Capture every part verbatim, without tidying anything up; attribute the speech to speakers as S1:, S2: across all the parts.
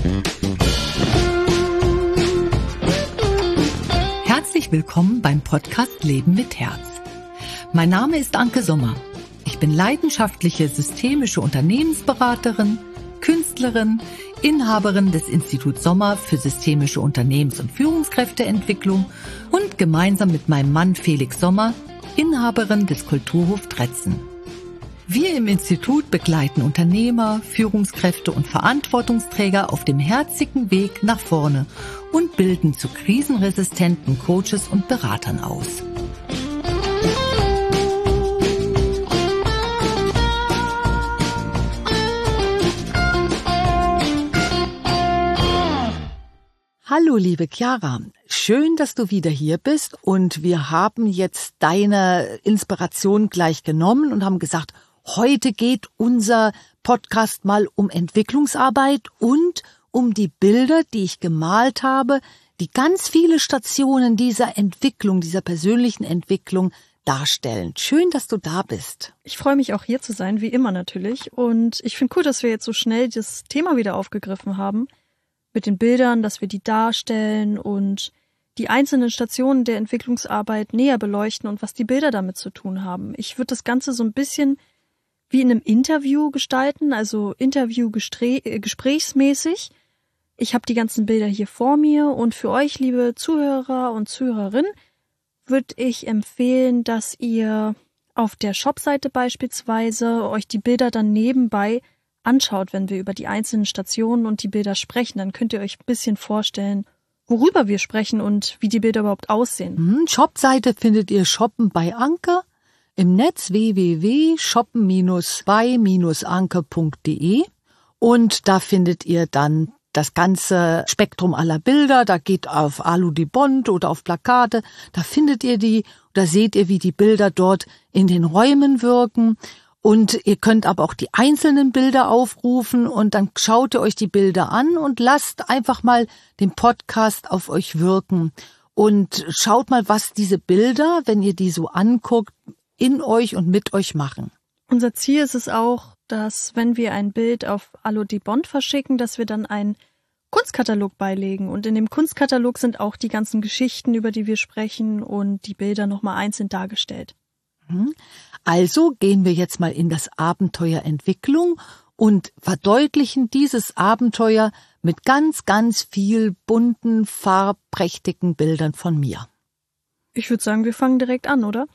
S1: Herzlich willkommen beim Podcast Leben mit Herz. Mein Name ist Anke Sommer. Ich bin leidenschaftliche systemische Unternehmensberaterin, Künstlerin, Inhaberin des Instituts Sommer für systemische Unternehmens- und Führungskräfteentwicklung und gemeinsam mit meinem Mann Felix Sommer Inhaberin des Kulturhof Dretzen. Wir im Institut begleiten Unternehmer, Führungskräfte und Verantwortungsträger auf dem herzigen Weg nach vorne und bilden zu krisenresistenten Coaches und Beratern aus. Hallo liebe Chiara, schön, dass du wieder hier bist und wir haben jetzt deine Inspiration gleich genommen und haben gesagt, heute geht unser Podcast mal um Entwicklungsarbeit und um die Bilder, die ich gemalt habe, die ganz viele Stationen dieser Entwicklung, dieser persönlichen Entwicklung darstellen. Schön, dass du da bist.
S2: Ich freue mich auch hier zu sein, wie immer natürlich. Und ich finde cool, dass wir jetzt so schnell das Thema wieder aufgegriffen haben. Mit den Bildern, dass wir die darstellen und die einzelnen Stationen der Entwicklungsarbeit näher beleuchten und was die Bilder damit zu tun haben. Ich würde das Ganze so ein bisschen wie in einem Interview gestalten, also Interview-gesprächsmäßig. Ich habe die ganzen Bilder hier vor mir und für euch, liebe Zuhörer und Zuhörerinnen, würde ich empfehlen, dass ihr auf der Shopseite beispielsweise euch die Bilder dann nebenbei anschaut, wenn wir über die einzelnen Stationen und die Bilder sprechen. Dann könnt ihr euch ein bisschen vorstellen, worüber wir sprechen und wie die Bilder überhaupt aussehen.
S1: Hm, Shopseite findet ihr Shoppen bei Anke im Netz w w w punkt shoppen bei anke punkt de und da findet ihr dann das ganze Spektrum aller Bilder. Da geht auf Alu di Bond oder auf Plakate, da findet ihr die, da seht ihr, wie die Bilder dort in den Räumen wirken. Und ihr könnt aber auch die einzelnen Bilder aufrufen und dann schaut ihr euch die Bilder an und lasst einfach mal den Podcast auf euch wirken. Und schaut mal, was diese Bilder, wenn ihr die so anguckt, in euch und mit euch machen.
S2: Unser Ziel ist es auch, dass wenn wir ein Bild auf Alu di Bond verschicken, dass wir dann einen Kunstkatalog beilegen. Und in dem Kunstkatalog sind auch die ganzen Geschichten, über die wir sprechen und die Bilder nochmal einzeln dargestellt.
S1: Also gehen wir jetzt mal in das Abenteuer Entwicklung und verdeutlichen dieses Abenteuer mit ganz, ganz viel bunten, farbprächtigen Bildern von mir.
S2: Ich würde sagen, wir fangen direkt an, oder?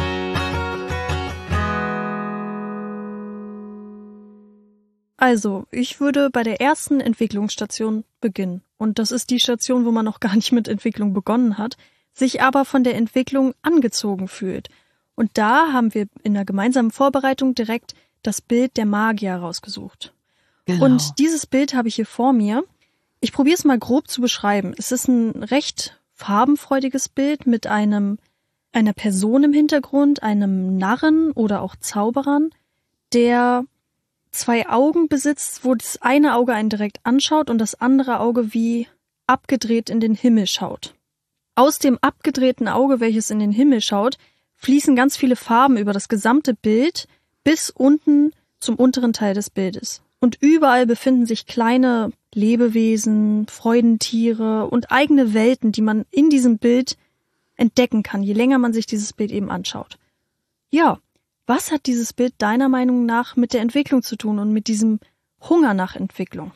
S2: Also, ich würde bei der ersten Entwicklungsstation beginnen. Und das ist die Station, wo man noch gar nicht mit Entwicklung begonnen hat, sich aber von der Entwicklung angezogen fühlt. Und da haben wir in der gemeinsamen Vorbereitung direkt das Bild der Magier rausgesucht.
S1: Genau.
S2: Und dieses Bild habe ich hier vor mir. Ich probiere es mal grob zu beschreiben. Es ist ein recht farbenfreudiges Bild mit einem einer Person im Hintergrund, einem Narren oder auch Zauberern, der zwei Augen besitzt, wo das eine Auge einen direkt anschaut und das andere Auge wie abgedreht in den Himmel schaut. Aus dem abgedrehten Auge, welches in den Himmel schaut, fließen ganz viele Farben über das gesamte Bild bis unten zum unteren Teil des Bildes. Und überall befinden sich kleine Lebewesen, Freudentiere und eigene Welten, die man in diesem Bild entdecken kann, je länger man sich dieses Bild eben anschaut. Ja, was hat dieses Bild deiner Meinung nach mit der Entwicklung zu tun und mit diesem Hunger nach Entwicklung?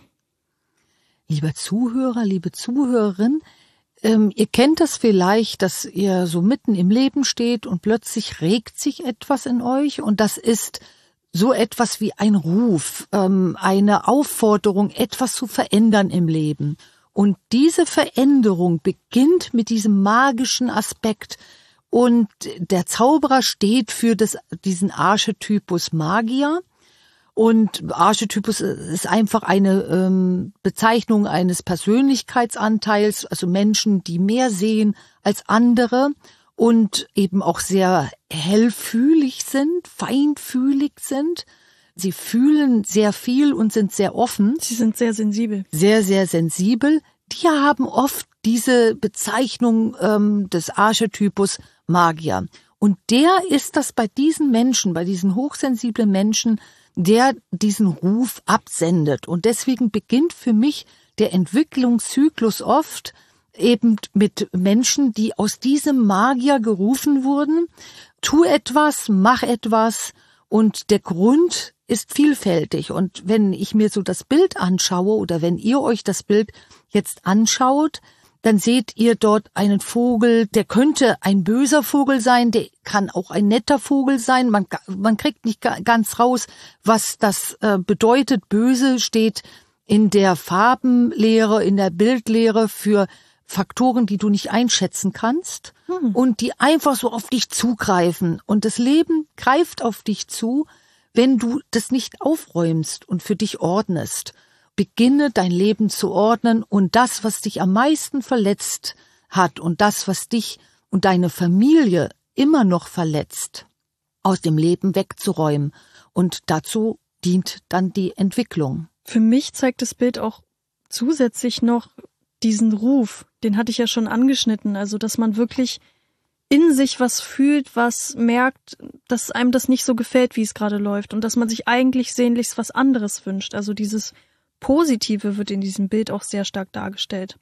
S1: Lieber Zuhörer, liebe Zuhörerin, Ähm, ihr kennt das vielleicht, dass ihr so mitten im Leben steht und plötzlich regt sich etwas in euch und das ist so etwas wie ein Ruf, ähm, eine Aufforderung, etwas zu verändern im Leben. Und diese Veränderung beginnt mit diesem magischen Aspekt und der Zauberer steht für das, diesen Archetypus Magier. Und Archetypus ist einfach eine ähm, Bezeichnung eines Persönlichkeitsanteils, also Menschen, die mehr sehen als andere und eben auch sehr hellfühlig sind, feinfühlig sind. Sie fühlen sehr viel und sind sehr offen.
S2: Sie sind sehr sensibel.
S1: Sehr, sehr sensibel. Die haben oft diese Bezeichnung ähm, des Archetypus Magier. Und der ist das bei diesen Menschen, bei diesen hochsensiblen Menschen, der diesen Ruf absendet. Und deswegen beginnt für mich der Entwicklungszyklus oft eben mit Menschen, die aus diesem Magier gerufen wurden. Tu etwas, mach etwas und der Grund ist vielfältig. Und wenn ich mir so das Bild anschaue oder wenn ihr euch das Bild jetzt anschaut, dann seht ihr dort einen Vogel, der könnte ein böser Vogel sein, der kann auch ein netter Vogel sein. Man, man kriegt nicht ganz raus, was das äh, bedeutet. Böse steht in der Farbenlehre, in der Bildlehre für Faktoren, die du nicht einschätzen kannst hm. und die einfach so auf dich zugreifen. Und das Leben greift auf dich zu, wenn du das nicht aufräumst und für dich ordnest. Beginne dein Leben zu ordnen und das, was dich am meisten verletzt hat und das, was dich und deine Familie immer noch verletzt, aus dem Leben wegzuräumen. Und dazu dient dann die Entwicklung.
S2: Für mich zeigt das Bild auch zusätzlich noch diesen Ruf, den hatte ich ja schon angeschnitten, also dass man wirklich in sich was fühlt, was merkt, dass einem das nicht so gefällt, wie es gerade läuft und dass man sich eigentlich sehnlichst was anderes wünscht. Also dieses Positive wird in diesem Bild auch sehr stark dargestellt.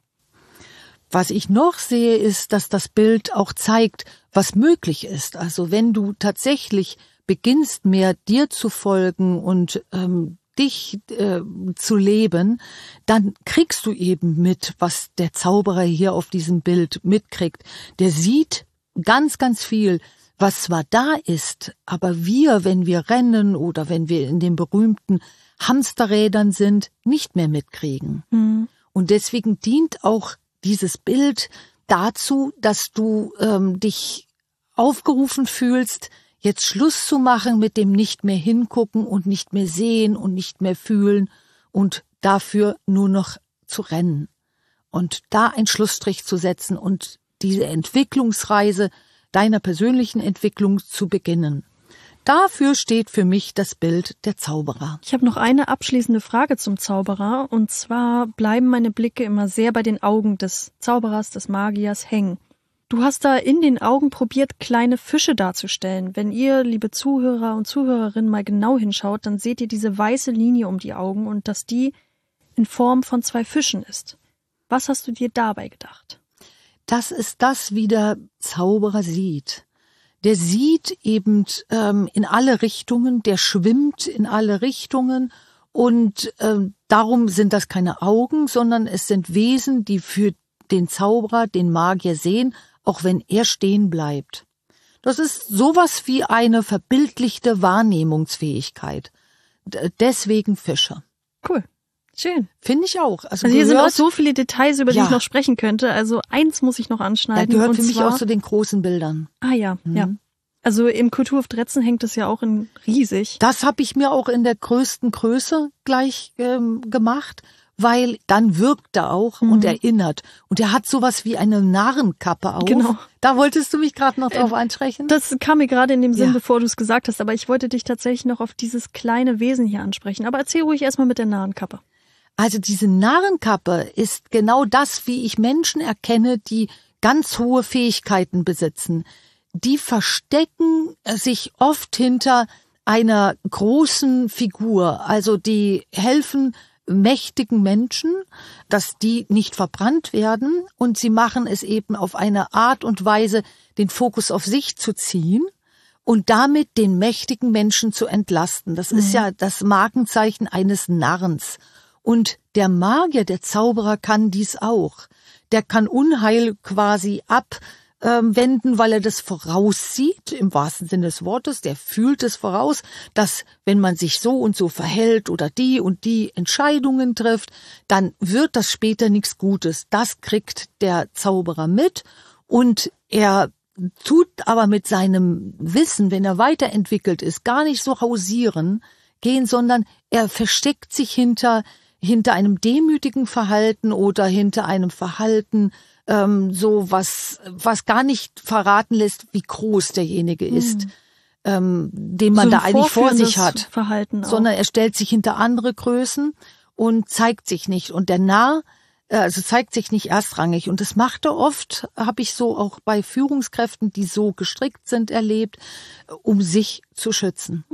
S1: Was ich noch sehe, ist, dass das Bild auch zeigt, was möglich ist. Also wenn du tatsächlich beginnst, mehr dir zu folgen und ähm, dich äh, zu leben, dann kriegst du eben mit, was der Zauberer hier auf diesem Bild mitkriegt. Der sieht ganz, ganz viel, was zwar da ist, aber wir, wenn wir rennen oder wenn wir in den berühmten Hamsterrädern sind, nicht mehr mitkriegen. Mhm. Und deswegen dient auch dieses Bild dazu, dass du ähm, dich aufgerufen fühlst, jetzt Schluss zu machen mit dem nicht mehr hingucken und nicht mehr sehen und nicht mehr fühlen und dafür nur noch zu rennen. Und da einen Schlussstrich zu setzen und diese Entwicklungsreise deiner persönlichen Entwicklung zu beginnen. Dafür steht für mich das Bild der Zauberer.
S2: Ich habe noch eine abschließende Frage zum Zauberer. Und zwar bleiben meine Blicke immer sehr bei den Augen des Zauberers, des Magiers hängen. Du hast da in den Augen probiert, kleine Fische darzustellen. Wenn ihr, liebe Zuhörer und Zuhörerinnen, mal genau hinschaut, dann seht ihr diese weiße Linie um die Augen und dass die in Form von zwei Fischen ist. Was hast du dir dabei gedacht?
S1: Das ist das, wie der Zauberer sieht. Der sieht eben ähm, in alle Richtungen, der schwimmt in alle Richtungen und ähm, darum sind das keine Augen, sondern es sind Wesen, die für den Zauberer, den Magier sehen, auch wenn er stehen bleibt. Das ist sowas wie eine verbildlichte Wahrnehmungsfähigkeit. D- deswegen Fische.
S2: Cool. Schön.
S1: Finde ich auch. Also,
S2: also hier
S1: gehört,
S2: sind auch so viele Details, über die
S1: ja.
S2: ich noch sprechen könnte. Also eins muss ich noch anschneiden.
S1: Der gehört
S2: und
S1: für mich
S2: zwar,
S1: auch zu den großen Bildern.
S2: Ah ja, mhm. ja. Also im Kulturhof Dretzen hängt es ja auch in riesig.
S1: Das habe ich mir auch in der größten Größe gleich ähm, gemacht, weil dann wirkt er auch mhm. und erinnert. Und er hat sowas wie eine Narrenkappe auf.
S2: Genau.
S1: Da wolltest du mich gerade noch drauf äh, ansprechen?
S2: Das kam mir gerade in dem Sinn,
S1: ja.
S2: bevor du es gesagt hast. Aber ich wollte dich tatsächlich noch auf dieses kleine Wesen hier ansprechen. Aber erzähl ruhig erstmal mit der Narrenkappe.
S1: Also diese Narrenkappe ist genau das, wie ich Menschen erkenne, die ganz hohe Fähigkeiten besitzen. Die verstecken sich oft hinter einer großen Figur. Also die helfen mächtigen Menschen, dass die nicht verbrannt werden. Und sie machen es eben auf eine Art und Weise, den Fokus auf sich zu ziehen und damit den mächtigen Menschen zu entlasten. Das mhm. ist ja das Markenzeichen eines Narrens. Und der Magier, der Zauberer kann dies auch. Der kann Unheil quasi abwenden, weil er das voraussieht, im wahrsten Sinne des Wortes. Der fühlt es voraus, dass wenn man sich so und so verhält oder die und die Entscheidungen trifft, dann wird das später nichts Gutes. Das kriegt der Zauberer mit und er tut aber mit seinem Wissen, wenn er weiterentwickelt ist, gar nicht so hausieren gehen, sondern er versteckt sich hinter hinter einem demütigen Verhalten oder hinter einem Verhalten, ähm, so was, was gar nicht verraten lässt, wie groß derjenige ist, mhm. ähm, den man
S2: so
S1: da eigentlich vor sich hat.
S2: Verhalten auch.
S1: Sondern er stellt sich hinter andere Größen und zeigt sich nicht. Und der Narr, äh, also zeigt sich nicht erstrangig. Und das macht er oft, habe ich so auch bei Führungskräften, die so gestrickt sind, erlebt, um sich zu schützen.
S2: Mhm.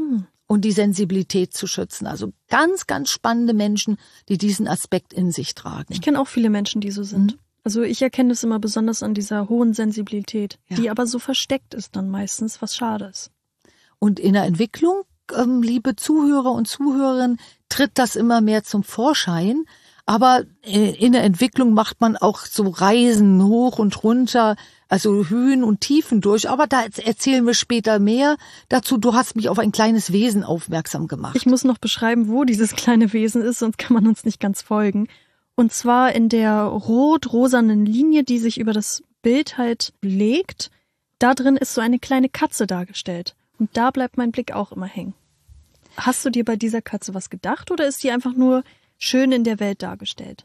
S1: und die Sensibilität zu schützen. Also ganz, ganz spannende Menschen, die diesen Aspekt in sich tragen.
S2: Ich kenne auch viele Menschen, die so sind. Mhm. Also ich erkenne das immer besonders an dieser hohen Sensibilität, ja. die aber so versteckt ist dann meistens, was schade ist.
S1: Und in der Entwicklung, ähm, liebe Zuhörer und Zuhörerinnen, tritt das immer mehr zum Vorschein. Aber in der Entwicklung macht man auch so Reisen hoch und runter, also Höhen und Tiefen durch. Aber da erzählen wir später mehr dazu. Du hast mich auf ein kleines Wesen aufmerksam gemacht.
S2: Ich muss noch beschreiben, wo dieses kleine Wesen ist, sonst kann man uns nicht ganz folgen. Und zwar in der rot-rosanen Linie, die sich über das Bild halt legt. Da drin ist so eine kleine Katze dargestellt. Und da bleibt mein Blick auch immer hängen. Hast du dir bei dieser Katze was gedacht oder ist die einfach nur schön in der Welt dargestellt?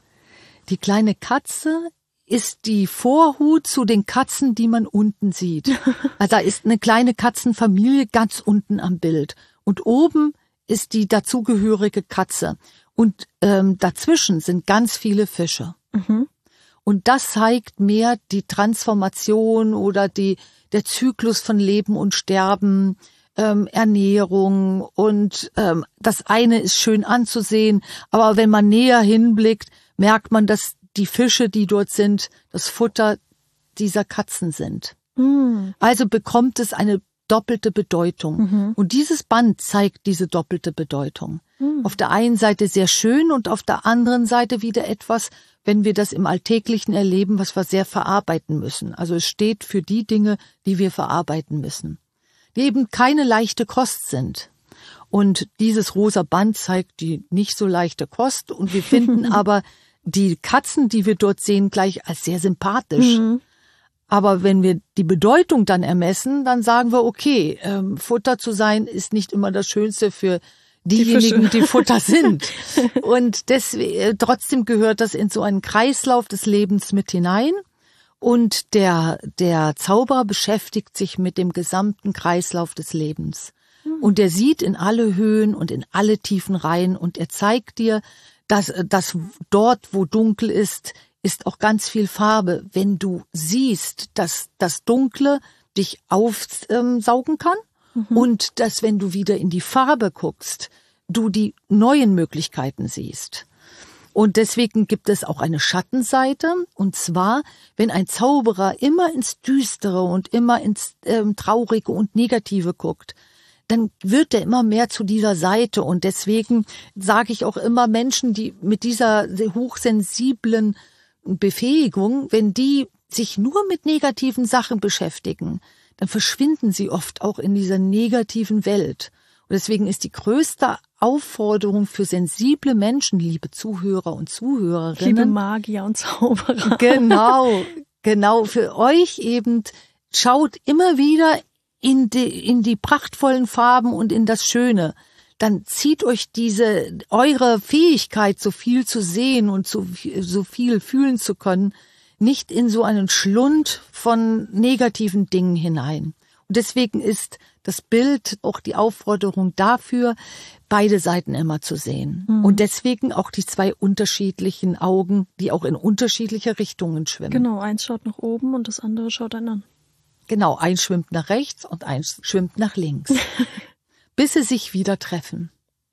S1: Die kleine Katze ist die Vorhut zu den Katzen, die man unten sieht. Also da ist eine kleine Katzenfamilie ganz unten am Bild. Und oben ist die dazugehörige Katze. Und ähm, dazwischen sind ganz viele Fische. Mhm. Und das zeigt mehr die Transformation oder die, der Zyklus von Leben und Sterben, ähm, Ernährung. Und ähm, das eine ist schön anzusehen, aber wenn man näher hinblickt, merkt man, dass die Fische, die dort sind, das Futter dieser Katzen sind. Mhm. Also bekommt es eine doppelte Bedeutung. Mhm. Und dieses Band zeigt diese doppelte Bedeutung. Mhm. Auf der einen Seite sehr schön und auf der anderen Seite wieder etwas, wenn wir das im Alltäglichen erleben, was wir sehr verarbeiten müssen. Also es steht für die Dinge, die wir verarbeiten müssen, die eben keine leichte Kost sind. Und dieses rosa Band zeigt die nicht so leichte Kost. Und wir finden aber die Katzen, die wir dort sehen, gleich als sehr sympathisch. Mhm. Aber wenn wir die Bedeutung dann ermessen, dann sagen wir, okay, ähm, Futter zu sein ist nicht immer das Schönste für diejenigen, die, die Futter sind. Und deswegen, trotzdem gehört das in so einen Kreislauf des Lebens mit hinein. Und der, der Zauberer beschäftigt sich mit dem gesamten Kreislauf des Lebens. Mhm. Und er sieht in alle Höhen und in alle Tiefen rein und er zeigt dir, dass, dass dort, wo dunkel ist, ist auch ganz viel Farbe. Wenn du siehst, dass das Dunkle dich aufsaugen kann mhm. und dass, wenn du wieder in die Farbe guckst, du die neuen Möglichkeiten siehst. Und deswegen gibt es auch eine Schattenseite. Und zwar, wenn ein Zauberer immer ins Düstere und immer ins ähm, Traurige und Negative guckt, dann wird er immer mehr zu dieser Seite. Und deswegen sage ich auch immer Menschen, die mit dieser hochsensiblen Befähigung, wenn die sich nur mit negativen Sachen beschäftigen, dann verschwinden sie oft auch in dieser negativen Welt. Und deswegen ist die größte Aufforderung für sensible Menschen, liebe Zuhörer und Zuhörerinnen,
S2: liebe Magier und Zauberer,
S1: genau, genau für euch eben, schaut immer wieder in die, in die prachtvollen Farben und in das Schöne. Dann zieht euch diese, eure Fähigkeit, so viel zu sehen und so, so viel fühlen zu können, nicht in so einen Schlund von negativen Dingen hinein. Und deswegen ist das Bild auch die Aufforderung dafür, beide Seiten immer zu sehen. Mhm. Und deswegen auch die zwei unterschiedlichen Augen, die auch in unterschiedliche Richtungen schwimmen.
S2: Genau, eins schaut nach oben und das andere schaut einen an.
S1: Genau, eins schwimmt nach rechts und eins schwimmt nach links. Bis sie sich wieder treffen.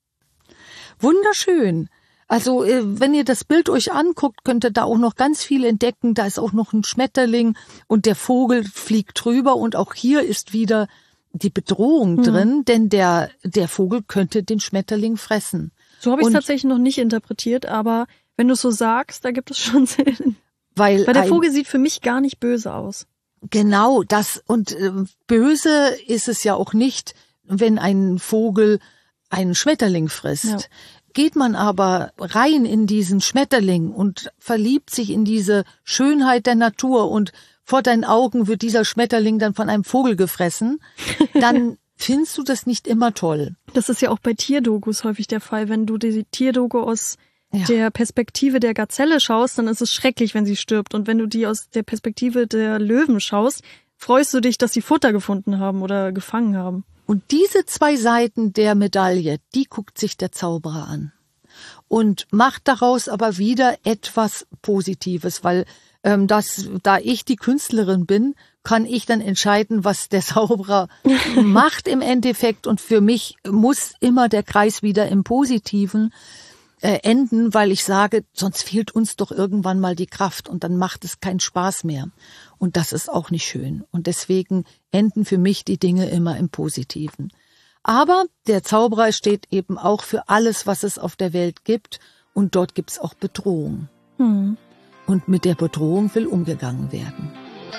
S1: Wunderschön. Also wenn ihr das Bild euch anguckt, könnt ihr da auch noch ganz viel entdecken. Da ist auch noch ein Schmetterling und der Vogel fliegt drüber und auch hier ist wieder die Bedrohung hm. drin, denn der der Vogel könnte den Schmetterling fressen.
S2: So habe ich es tatsächlich noch nicht interpretiert, aber wenn du es so sagst, da gibt es schon Sinn.
S1: Weil,
S2: weil der Vogel sieht für mich gar nicht böse aus.
S1: Genau, das und äh, böse ist es ja auch nicht, wenn ein Vogel einen Schmetterling frisst. Ja. Geht man aber rein in diesen Schmetterling und verliebt sich in diese Schönheit der Natur und vor deinen Augen wird dieser Schmetterling dann von einem Vogel gefressen, dann findest du das nicht immer toll.
S2: Das ist ja auch bei Tierdokus häufig der Fall. Wenn du die Tierdoku aus ja. der Perspektive der Gazelle schaust, dann ist es schrecklich, wenn sie stirbt. Und wenn du die aus der Perspektive der Löwen schaust, freust du dich, dass sie Futter gefunden haben oder gefangen haben.
S1: Und diese zwei Seiten der Medaille, die guckt sich der Zauberer an und macht daraus aber wieder etwas Positives, weil ähm, dass, da ich die Künstlerin bin, kann ich dann entscheiden, was der Zauberer macht im Endeffekt. Und für mich muss immer der Kreis wieder im Positiven äh, enden, weil ich sage, sonst fehlt uns doch irgendwann mal die Kraft und dann macht es keinen Spaß mehr. Und das ist auch nicht schön. Und deswegen enden für mich die Dinge immer im Positiven. Aber der Zauberer steht eben auch für alles, was es auf der Welt gibt. Und dort gibt es auch Bedrohung.
S2: Hm.
S1: Und mit der Bedrohung will umgegangen werden.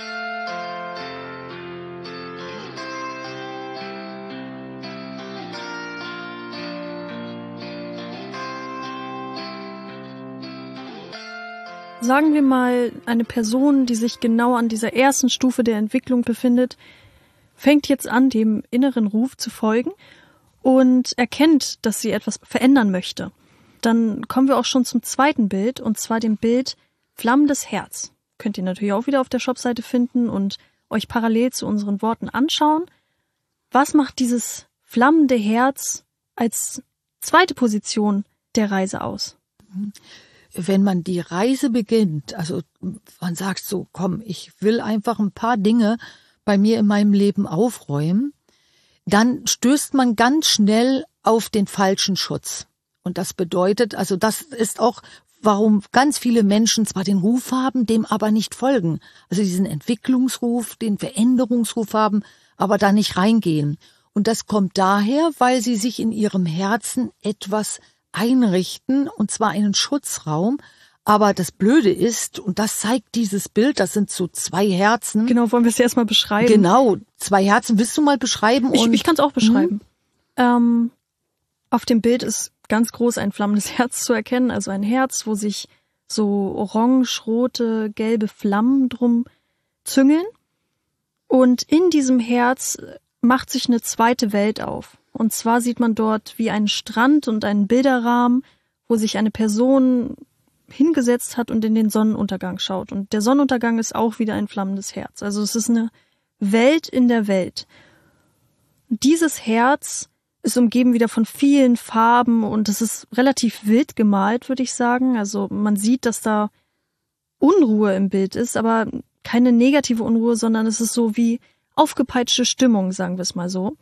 S2: Sagen wir mal, eine Person, die sich genau an dieser ersten Stufe der Entwicklung befindet, fängt jetzt an, dem inneren Ruf zu folgen und erkennt, dass sie etwas verändern möchte. Dann kommen wir auch schon zum zweiten Bild, und zwar dem Bild Flammendes Herz. Könnt ihr natürlich auch wieder auf der Shopseite finden und euch parallel zu unseren Worten anschauen. Was macht dieses flammende Herz als zweite Position der Reise aus?
S1: Wenn man die Reise beginnt, also man sagt so, komm, ich will einfach ein paar Dinge bei mir in meinem Leben aufräumen, dann stößt man ganz schnell auf den falschen Schutz. Und das bedeutet, also das ist auch, warum ganz viele Menschen zwar den Ruf haben, dem aber nicht folgen. Also diesen Entwicklungsruf, den Veränderungsruf haben, aber da nicht reingehen. Und das kommt daher, weil sie sich in ihrem Herzen etwas einrichten, und zwar einen Schutzraum. Aber das Blöde ist, und das zeigt dieses Bild, das sind so zwei Herzen.
S2: Genau, wollen wir es erstmal beschreiben?
S1: Genau, zwei Herzen. Willst du mal beschreiben?
S2: Ich,
S1: und
S2: ich kann es auch beschreiben. Ähm, auf dem Bild ist ganz groß ein flammendes Herz zu erkennen, also ein Herz, wo sich so orange, rote, gelbe Flammen drum züngeln. Und in diesem Herz macht sich eine zweite Welt auf. Und zwar sieht man dort wie einen Strand und einen Bilderrahmen, wo sich eine Person hingesetzt hat und in den Sonnenuntergang schaut. Und der Sonnenuntergang ist auch wieder ein flammendes Herz. Also es ist eine Welt in der Welt. Und dieses Herz ist umgeben wieder von vielen Farben und es ist relativ wild gemalt, würde ich sagen. Also man sieht, dass da Unruhe im Bild ist, aber keine negative Unruhe, sondern es ist so wie aufgepeitschte Stimmung, sagen wir es mal so.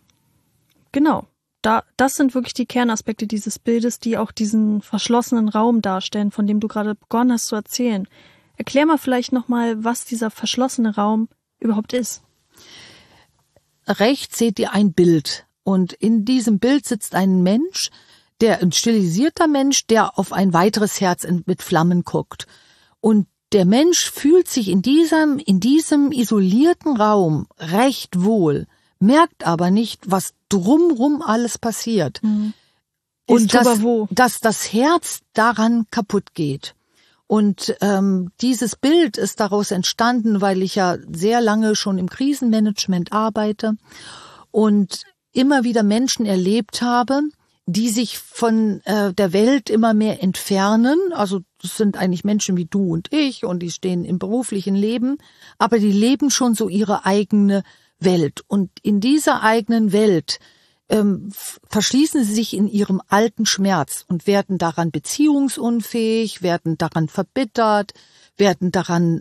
S2: Genau, da, das sind wirklich die Kernaspekte dieses Bildes, die auch diesen verschlossenen Raum darstellen, von dem du gerade begonnen hast zu erzählen. Erklär mal vielleicht nochmal, was dieser verschlossene Raum überhaupt ist.
S1: Rechts seht ihr ein Bild. Und in diesem Bild sitzt ein Mensch, der ein stilisierter Mensch, der auf ein weiteres Herz mit Flammen guckt. Und der Mensch fühlt sich in diesem, in diesem isolierten Raum recht wohl, merkt aber nicht, was drumrum alles passiert.
S2: Mhm.
S1: Und dass, dass das Herz daran kaputt geht. Und ähm, dieses Bild ist daraus entstanden, weil ich ja sehr lange schon im Krisenmanagement arbeite und immer wieder Menschen erlebt habe, die sich von äh, der Welt immer mehr entfernen. Also das sind eigentlich Menschen wie du und ich und die stehen im beruflichen Leben, aber die leben schon so ihre eigene Welt. Und in dieser eigenen Welt ähm, verschließen sie sich in ihrem alten Schmerz und werden daran beziehungsunfähig, werden daran verbittert, werden daran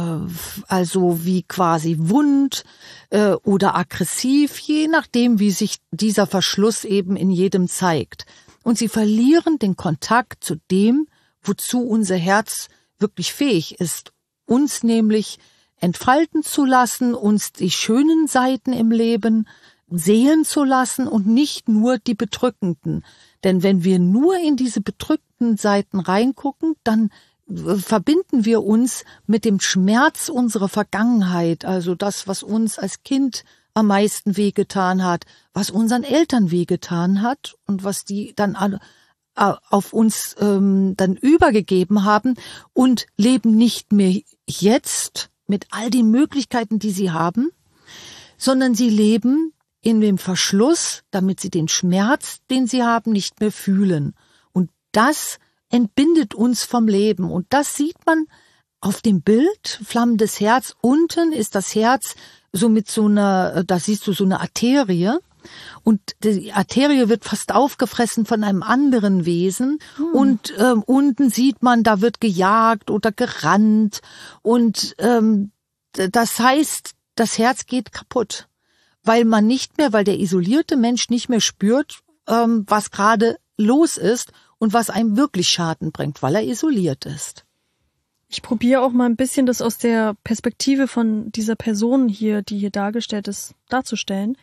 S1: also wie quasi wund äh, oder aggressiv, je nachdem, wie sich dieser Verschluss eben in jedem zeigt. Und sie verlieren den Kontakt zu dem, wozu unser Herz wirklich fähig ist, uns nämlich entfalten zu lassen, uns die schönen Seiten im Leben sehen zu lassen und nicht nur die bedrückenden. Denn wenn wir nur in diese bedrückten Seiten reingucken, dann verbinden wir uns mit dem Schmerz unserer Vergangenheit, also das, was uns als Kind am meisten wehgetan hat, was unseren Eltern wehgetan hat und was die dann auf uns ähm, dann übergegeben haben und leben nicht mehr jetzt mit all den Möglichkeiten, die sie haben, sondern sie leben in dem Verschluss, damit sie den Schmerz, den sie haben, nicht mehr fühlen. Und das entbindet uns vom Leben. Und das sieht man auf dem Bild, flammendes Herz. Unten ist das Herz so mit so einer, da siehst du so eine Arterie. und die Arterie wird fast aufgefressen von einem anderen Wesen hm. und ähm, unten sieht man, da wird gejagt oder gerannt und ähm, das heißt, das Herz geht kaputt, weil man nicht mehr, weil der isolierte Mensch nicht mehr spürt, ähm, was gerade los ist und was einem wirklich Schaden bringt, weil er isoliert ist.
S2: Ich probiere auch mal ein bisschen das aus der Perspektive von dieser Person hier, die hier dargestellt ist, darzustellen.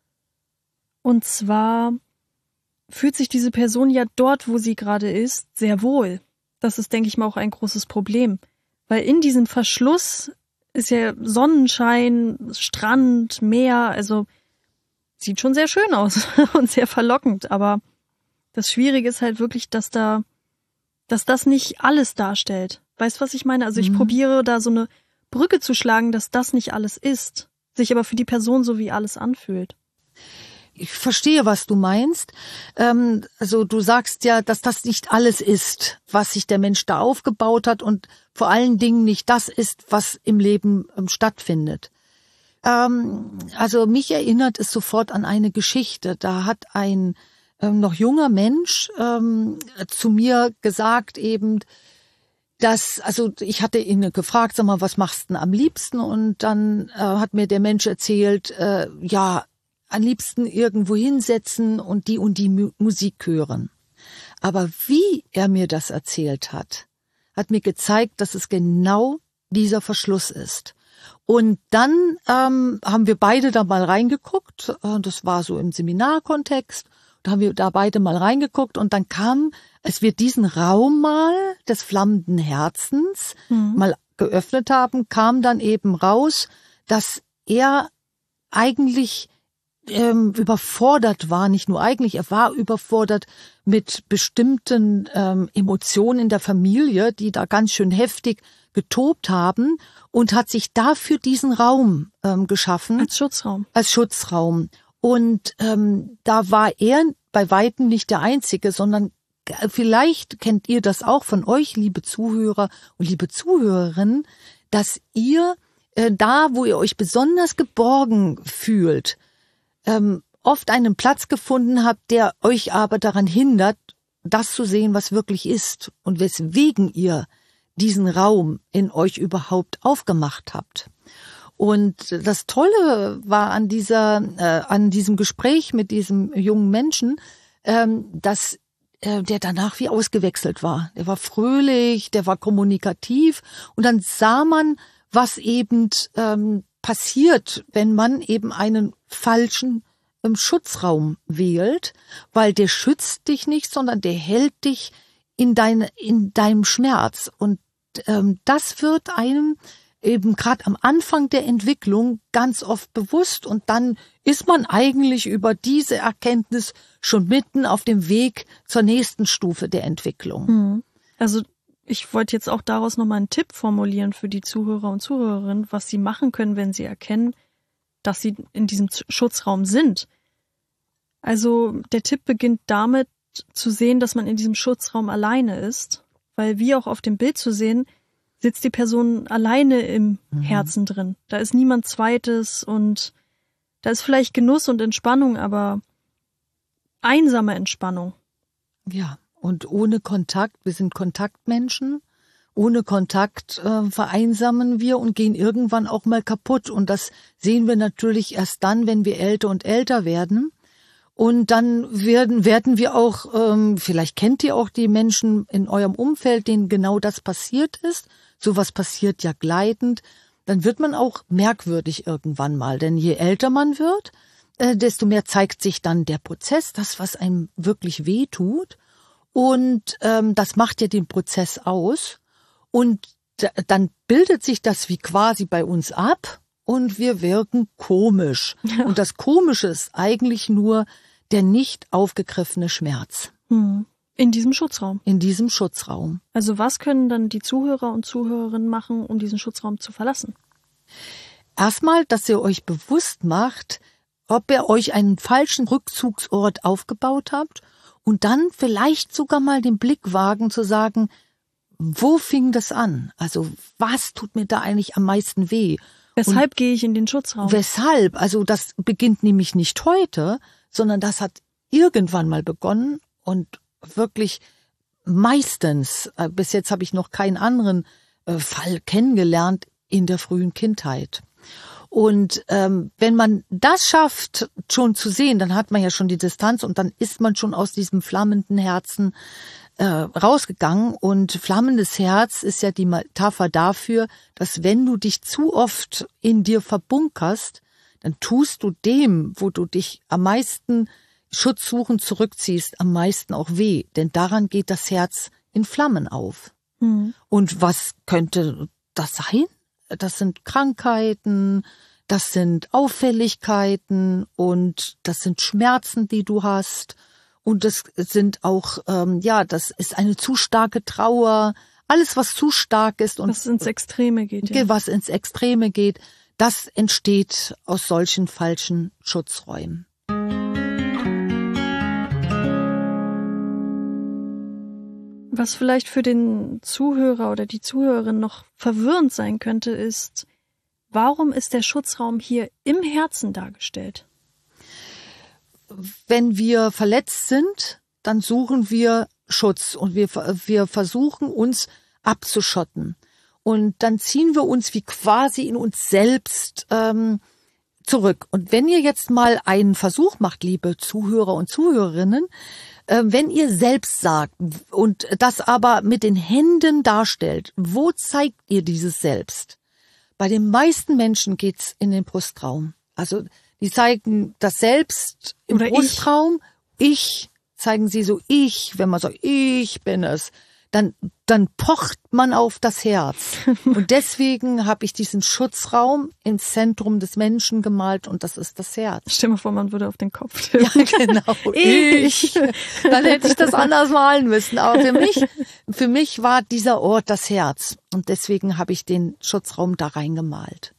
S2: Und zwar fühlt sich diese Person ja dort, wo sie gerade ist, sehr wohl. Das ist, denke ich mal, auch ein großes Problem. Weil in diesem Verschluss ist ja Sonnenschein, Strand, Meer, also sieht schon sehr schön aus und sehr verlockend. Aber das Schwierige ist halt wirklich, dass da, dass das nicht alles darstellt. Weißt du, was ich meine? Also ich mhm. probiere da so eine Brücke zu schlagen, dass das nicht alles ist, sich aber für die Person so wie alles anfühlt.
S1: Ich verstehe, was du meinst. Ähm, also du sagst ja, dass das nicht alles ist, was sich der Mensch da aufgebaut hat und vor allen Dingen nicht das ist, was im Leben ähm, stattfindet. Ähm, also mich erinnert es sofort an eine Geschichte. Da hat ein ähm, noch junger Mensch ähm, zu mir gesagt eben, dass, also ich hatte ihn gefragt, sag mal, was machst du denn am liebsten? Und dann äh, hat mir der Mensch erzählt, äh, ja, am liebsten irgendwo hinsetzen und die und die Mu- Musik hören. Aber wie er mir das erzählt hat, hat mir gezeigt, dass es genau dieser Verschluss ist. Und dann ähm, haben wir beide da mal reingeguckt, äh, das war so im Seminarkontext, da haben wir da beide mal reingeguckt und dann kam, als wir diesen Raum mal des flammenden Herzens mhm. mal geöffnet haben, kam dann eben raus, dass er eigentlich ähm, überfordert war, nicht nur eigentlich, er war überfordert mit bestimmten ähm, Emotionen in der Familie, die da ganz schön heftig getobt haben und hat sich dafür diesen Raum ähm, geschaffen.
S2: Als Schutzraum.
S1: Als Schutzraum. Und ähm, da war er bei weitem nicht der Einzige, sondern vielleicht kennt ihr das auch von euch, liebe Zuhörer und liebe Zuhörerinnen, dass ihr äh, da, wo ihr euch besonders geborgen fühlt, ähm, oft einen Platz gefunden habt, der euch aber daran hindert, das zu sehen, was wirklich ist und weswegen ihr diesen Raum in euch überhaupt aufgemacht habt. Und das Tolle war an dieser, äh, an diesem Gespräch mit diesem jungen Menschen, ähm, dass äh, der danach wie ausgewechselt war. Der war fröhlich, der war kommunikativ und dann sah man, was eben ähm, passiert, wenn man eben einen falschen ähm, Schutzraum wählt, weil der schützt dich nicht, sondern der hält dich in deine, in deinem Schmerz. Und ähm, das wird einem eben gerade am Anfang der Entwicklung ganz oft bewusst und dann ist man eigentlich über diese Erkenntnis schon mitten auf dem Weg zur nächsten Stufe der Entwicklung.
S2: Also ich wollte jetzt auch daraus nochmal einen Tipp formulieren für die Zuhörer und Zuhörerinnen, was sie machen können, wenn sie erkennen, dass sie in diesem Schutzraum sind. Also der Tipp beginnt damit zu sehen, dass man in diesem Schutzraum alleine ist, weil wie auch auf dem Bild zu sehen, sitzt die Person alleine im mhm. Herzen drin. Da ist niemand Zweites und da ist vielleicht Genuss und Entspannung, aber einsame Entspannung.
S1: Ja, und ohne Kontakt, wir sind Kontaktmenschen, ohne Kontakt äh, vereinsamen wir und gehen irgendwann auch mal kaputt. Und das sehen wir natürlich erst dann, wenn wir älter und älter werden. Und dann werden, werden wir auch, ähm, vielleicht kennt ihr auch die Menschen in eurem Umfeld, denen genau das passiert ist. Sowas passiert ja gleitend. Dann wird man auch merkwürdig irgendwann mal. Denn je älter man wird, äh, desto mehr zeigt sich dann der Prozess, das, was einem wirklich weh tut. Und ähm, das macht ja den Prozess aus. Und d- dann bildet sich das wie quasi bei uns ab und wir wirken komisch. Ja. Und das Komische ist eigentlich nur der nicht aufgegriffene Schmerz.
S2: Hm. In diesem Schutzraum.
S1: In diesem Schutzraum.
S2: Also was können dann die Zuhörer und Zuhörerinnen machen, um diesen Schutzraum zu verlassen?
S1: Erstmal, dass ihr euch bewusst macht, ob ihr euch einen falschen Rückzugsort aufgebaut habt und dann vielleicht sogar mal den Blick wagen zu sagen, wo fing das an? Also was tut mir da eigentlich am meisten weh?
S2: Weshalb und gehe ich in den Schutzraum?
S1: Weshalb? Also das beginnt nämlich nicht heute, sondern das hat irgendwann mal begonnen und wirklich meistens, äh, bis jetzt habe ich noch keinen anderen äh, Fall kennengelernt, in der frühen Kindheit. Und ähm, wenn man das schafft, schon zu sehen, dann hat man ja schon die Distanz und dann ist man schon aus diesem flammenden Herzen äh, rausgegangen. Und flammendes Herz ist ja die Metapher dafür, dass wenn du dich zu oft in dir verbunkerst, dann tust du dem, wo du dich am meisten schutzsuchend zurückziehst, am meisten auch weh. Denn daran geht das Herz in Flammen auf. Mhm. Und was könnte das sein? Das sind Krankheiten, das sind Auffälligkeiten und das sind Schmerzen, die du hast. Und das sind auch, ähm, ja, das ist eine zu starke Trauer. Alles, was zu stark ist und
S2: was ins Extreme geht, ja.
S1: was ins Extreme geht, das entsteht aus solchen falschen Schutzräumen.
S2: Was vielleicht für den Zuhörer oder die Zuhörerin noch verwirrend sein könnte, ist, warum ist der Schutzraum hier im Herzen dargestellt?
S1: Wenn wir verletzt sind, dann suchen wir Schutz und wir, wir versuchen uns abzuschotten. Und dann ziehen wir uns wie quasi in uns selbst ähm, zurück. Und wenn ihr jetzt mal einen Versuch macht, liebe Zuhörer und Zuhörerinnen, wenn ihr selbst sagt und das aber mit den Händen darstellt, wo zeigt ihr dieses Selbst? Bei den meisten Menschen geht's in den Brustraum. Also die zeigen das Selbst im Oder Brustraum. Ich. ich zeigen sie so ich, wenn man sagt, ich bin es. Dann, dann pocht man auf das Herz. Und deswegen habe ich diesen Schutzraum ins Zentrum des Menschen gemalt und das ist das Herz.
S2: Stell dir mal vor, man würde auf den Kopf tippen.
S1: Ja, genau. Ich. Dann hätte ich das anders malen müssen. Aber für mich, für mich war dieser Ort das Herz. Und deswegen habe ich den Schutzraum da reingemalt.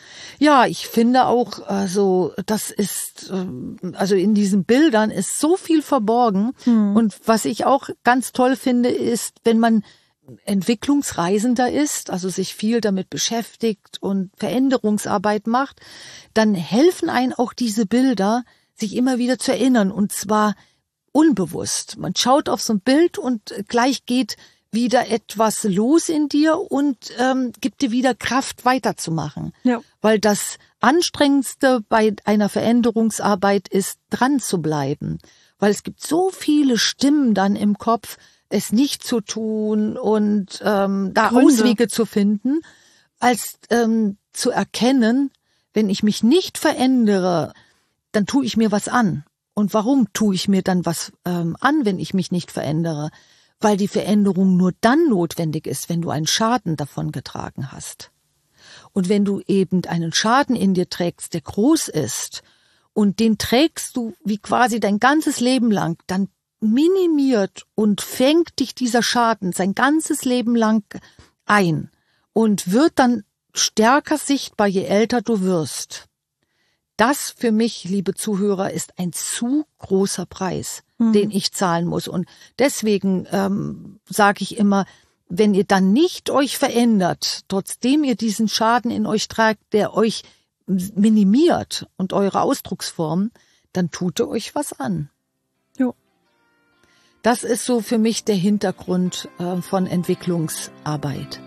S1: Ja, ich finde auch, also das ist, also in diesen Bildern ist so viel verborgen. Hm. Und was ich auch ganz toll finde, ist, wenn man Entwicklungsreisender ist, also sich viel damit beschäftigt und Veränderungsarbeit macht, dann helfen einem auch diese Bilder, sich immer wieder zu erinnern. Und zwar unbewusst. Man schaut auf so ein Bild und gleich geht wieder etwas los in dir und ähm, gibt dir wieder Kraft, weiterzumachen. Ja. Weil das Anstrengendste bei einer Veränderungsarbeit ist, dran zu bleiben. Weil es gibt so viele Stimmen dann im Kopf, es nicht zu tun und ähm, da Gründe. Auswege zu finden, als ähm, zu erkennen, wenn ich mich nicht verändere, dann tue ich mir was an. Und warum tue ich mir dann was ähm, an, wenn ich mich nicht verändere? Weil die Veränderung nur dann notwendig ist, wenn du einen Schaden davongetragen hast. Und wenn du eben einen Schaden in dir trägst, der groß ist, und den trägst du wie quasi dein ganzes Leben lang, dann minimiert und fängt dich dieser Schaden sein ganzes Leben lang ein und wird dann stärker sichtbar, je älter du wirst. Das für mich, liebe Zuhörer, ist ein zu großer Preis, mhm. den ich zahlen muss. Und deswegen ähm, sage ich immer, wenn ihr dann nicht euch verändert, trotzdem ihr diesen Schaden in euch tragt, der euch minimiert und eure Ausdrucksform, dann tut ihr euch was an.
S2: Jo.
S1: Das ist so für mich der Hintergrund äh, von Entwicklungsarbeit.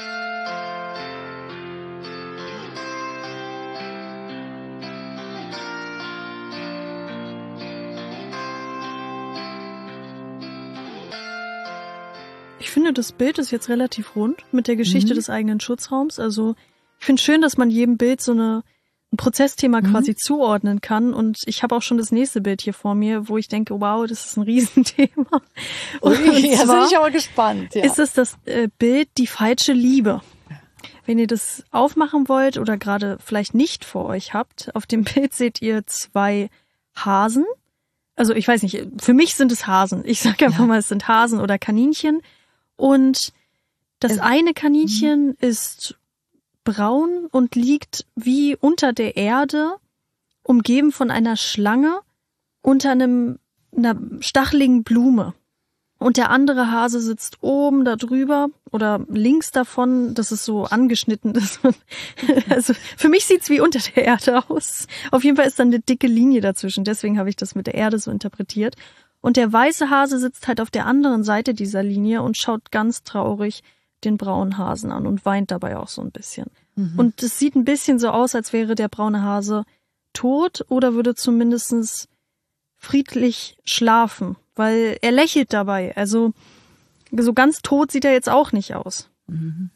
S2: Ich finde, das Bild ist jetzt relativ rund mit der Geschichte mhm. des eigenen Schutzraums. Also ich finde schön, dass man jedem Bild so eine, ein Prozessthema mhm. quasi zuordnen kann. Und ich habe auch schon das nächste Bild hier vor mir, wo ich denke, wow, das ist ein Riesenthema. Und
S1: Ui, ja, bin ich aber gespannt. Ja.
S2: Ist es das äh, Bild die falsche Liebe? Wenn ihr das aufmachen wollt oder gerade vielleicht nicht vor euch habt, auf dem Bild seht ihr zwei Hasen. Also ich weiß nicht, für mich sind es Hasen. Ich sage einfach ja. mal, es sind Hasen oder Kaninchen. Und das eine Kaninchen ist braun und liegt wie unter der Erde, umgeben von einer Schlange unter einem, einer stacheligen Blume. Und der andere Hase sitzt oben da drüber oder links davon, dass es so angeschnitten ist. Also für mich sieht's wie unter der Erde aus. Auf jeden Fall ist dann eine dicke Linie dazwischen. Deswegen habe ich das mit der Erde so interpretiert. Und der weiße Hase sitzt halt auf der anderen Seite dieser Linie und schaut ganz traurig den braunen Hasen an und weint dabei auch so ein bisschen. Mhm. Und es sieht ein bisschen so aus, als wäre der braune Hase tot oder würde zumindest friedlich schlafen. Weil er lächelt dabei. Also so ganz tot sieht er jetzt auch nicht aus.
S1: Mhm.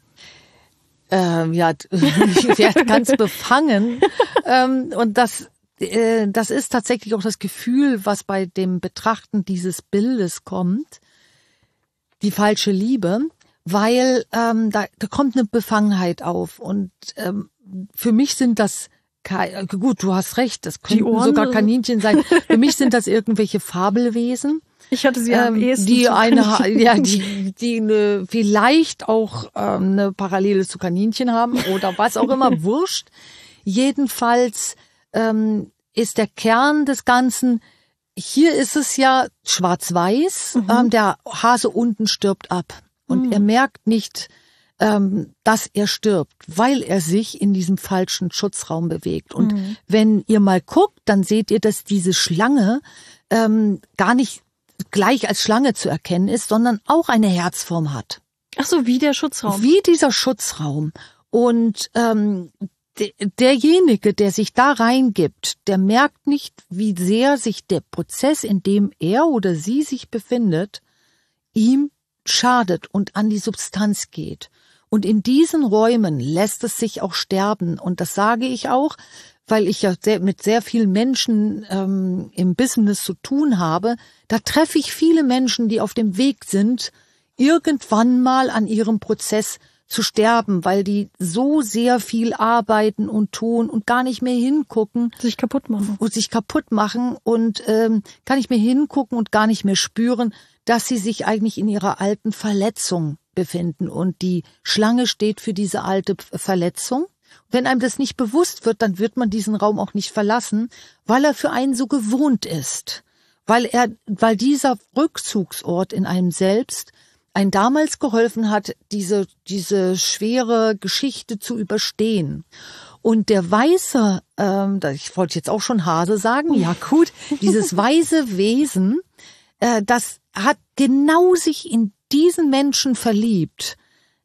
S1: Ähm, ja, ich werde ganz befangen. ähm, und das, äh, das ist tatsächlich auch das Gefühl, was bei dem Betrachten dieses Bildes kommt. Die falsche Liebe. Weil ähm, da, da kommt eine Befangenheit auf. Und ähm, für mich sind das gut, du hast recht, das könnten sogar Kaninchen sein. Für mich sind das irgendwelche Fabelwesen.
S2: Ich hatte sie am
S1: ähm,
S2: ehesten
S1: die
S2: zu
S1: eine,
S2: Kaninchen.
S1: ja, die, die eine, vielleicht auch ähm, eine Parallele zu Kaninchen haben oder was auch immer, wurscht. Jedenfalls ähm, ist der Kern des Ganzen, hier ist es ja schwarz-weiß, mhm. ähm, der Hase unten stirbt ab und mhm. er merkt nicht, ähm, dass er stirbt, weil er sich in diesem falschen Schutzraum bewegt. Und mhm. wenn ihr mal guckt, dann seht ihr, dass diese Schlange ähm, gar nicht gleich als Schlange zu erkennen ist, sondern auch eine Herzform hat.
S2: Ach so, wie der Schutzraum.
S1: Wie dieser Schutzraum. Und ähm, de- derjenige, der sich da reingibt, der merkt nicht, wie sehr sich der Prozess, in dem er oder sie sich befindet, ihm schadet und an die Substanz geht. Und in diesen Räumen lässt es sich auch sterben. Und das sage ich auch, weil ich ja sehr, mit sehr vielen Menschen ähm, im Business zu tun habe. Da treffe ich viele Menschen, die auf dem Weg sind, irgendwann mal an ihrem Prozess zu sterben, weil die so sehr viel arbeiten und tun und gar nicht mehr hingucken.
S2: Sich kaputt machen.
S1: Und sich kaputt machen und ähm, gar nicht mehr hingucken und gar nicht mehr spüren, dass sie sich eigentlich in ihrer alten Verletzung befinden. Und die Schlange steht für diese alte Verletzung. Wenn einem das nicht bewusst wird, dann wird man diesen Raum auch nicht verlassen, weil er für einen so gewohnt ist. Weil er, weil dieser Rückzugsort in einem selbst einen damals geholfen hat, diese, diese schwere Geschichte zu überstehen. Und der weiße, ähm, ich wollte jetzt auch schon Hase sagen, ja gut, dieses weiße Wesen, äh, das hat genau sich in diesen Menschen verliebt,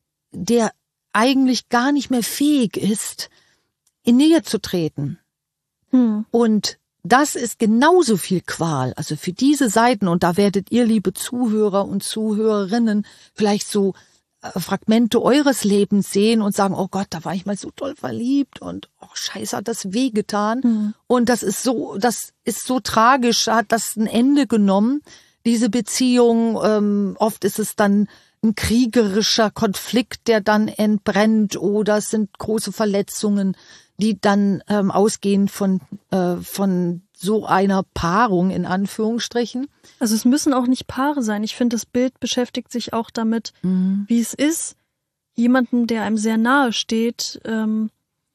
S1: der eigentlich gar nicht mehr fähig ist, in Nähe zu treten. Hm. Und das ist genauso viel Qual, also für diese Seiten, und da werdet ihr, liebe Zuhörer und Zuhörerinnen, vielleicht so äh, Fragmente eures Lebens sehen und sagen, oh Gott, da war ich mal so toll verliebt und oh Scheiße, hat das wehgetan. Hm. Und das ist so, das ist so tragisch, hat das ein Ende genommen, diese Beziehung. Ähm, oft ist es dann ein kriegerischer Konflikt, der dann entbrennt, oder es sind große Verletzungen, die dann ähm, ausgehen von äh, von so einer Paarung in Anführungsstrichen.
S2: Also es müssen auch nicht Paare sein. Ich finde, das Bild beschäftigt sich auch damit, mhm. wie es ist, jemanden, der einem sehr nahe steht, ähm,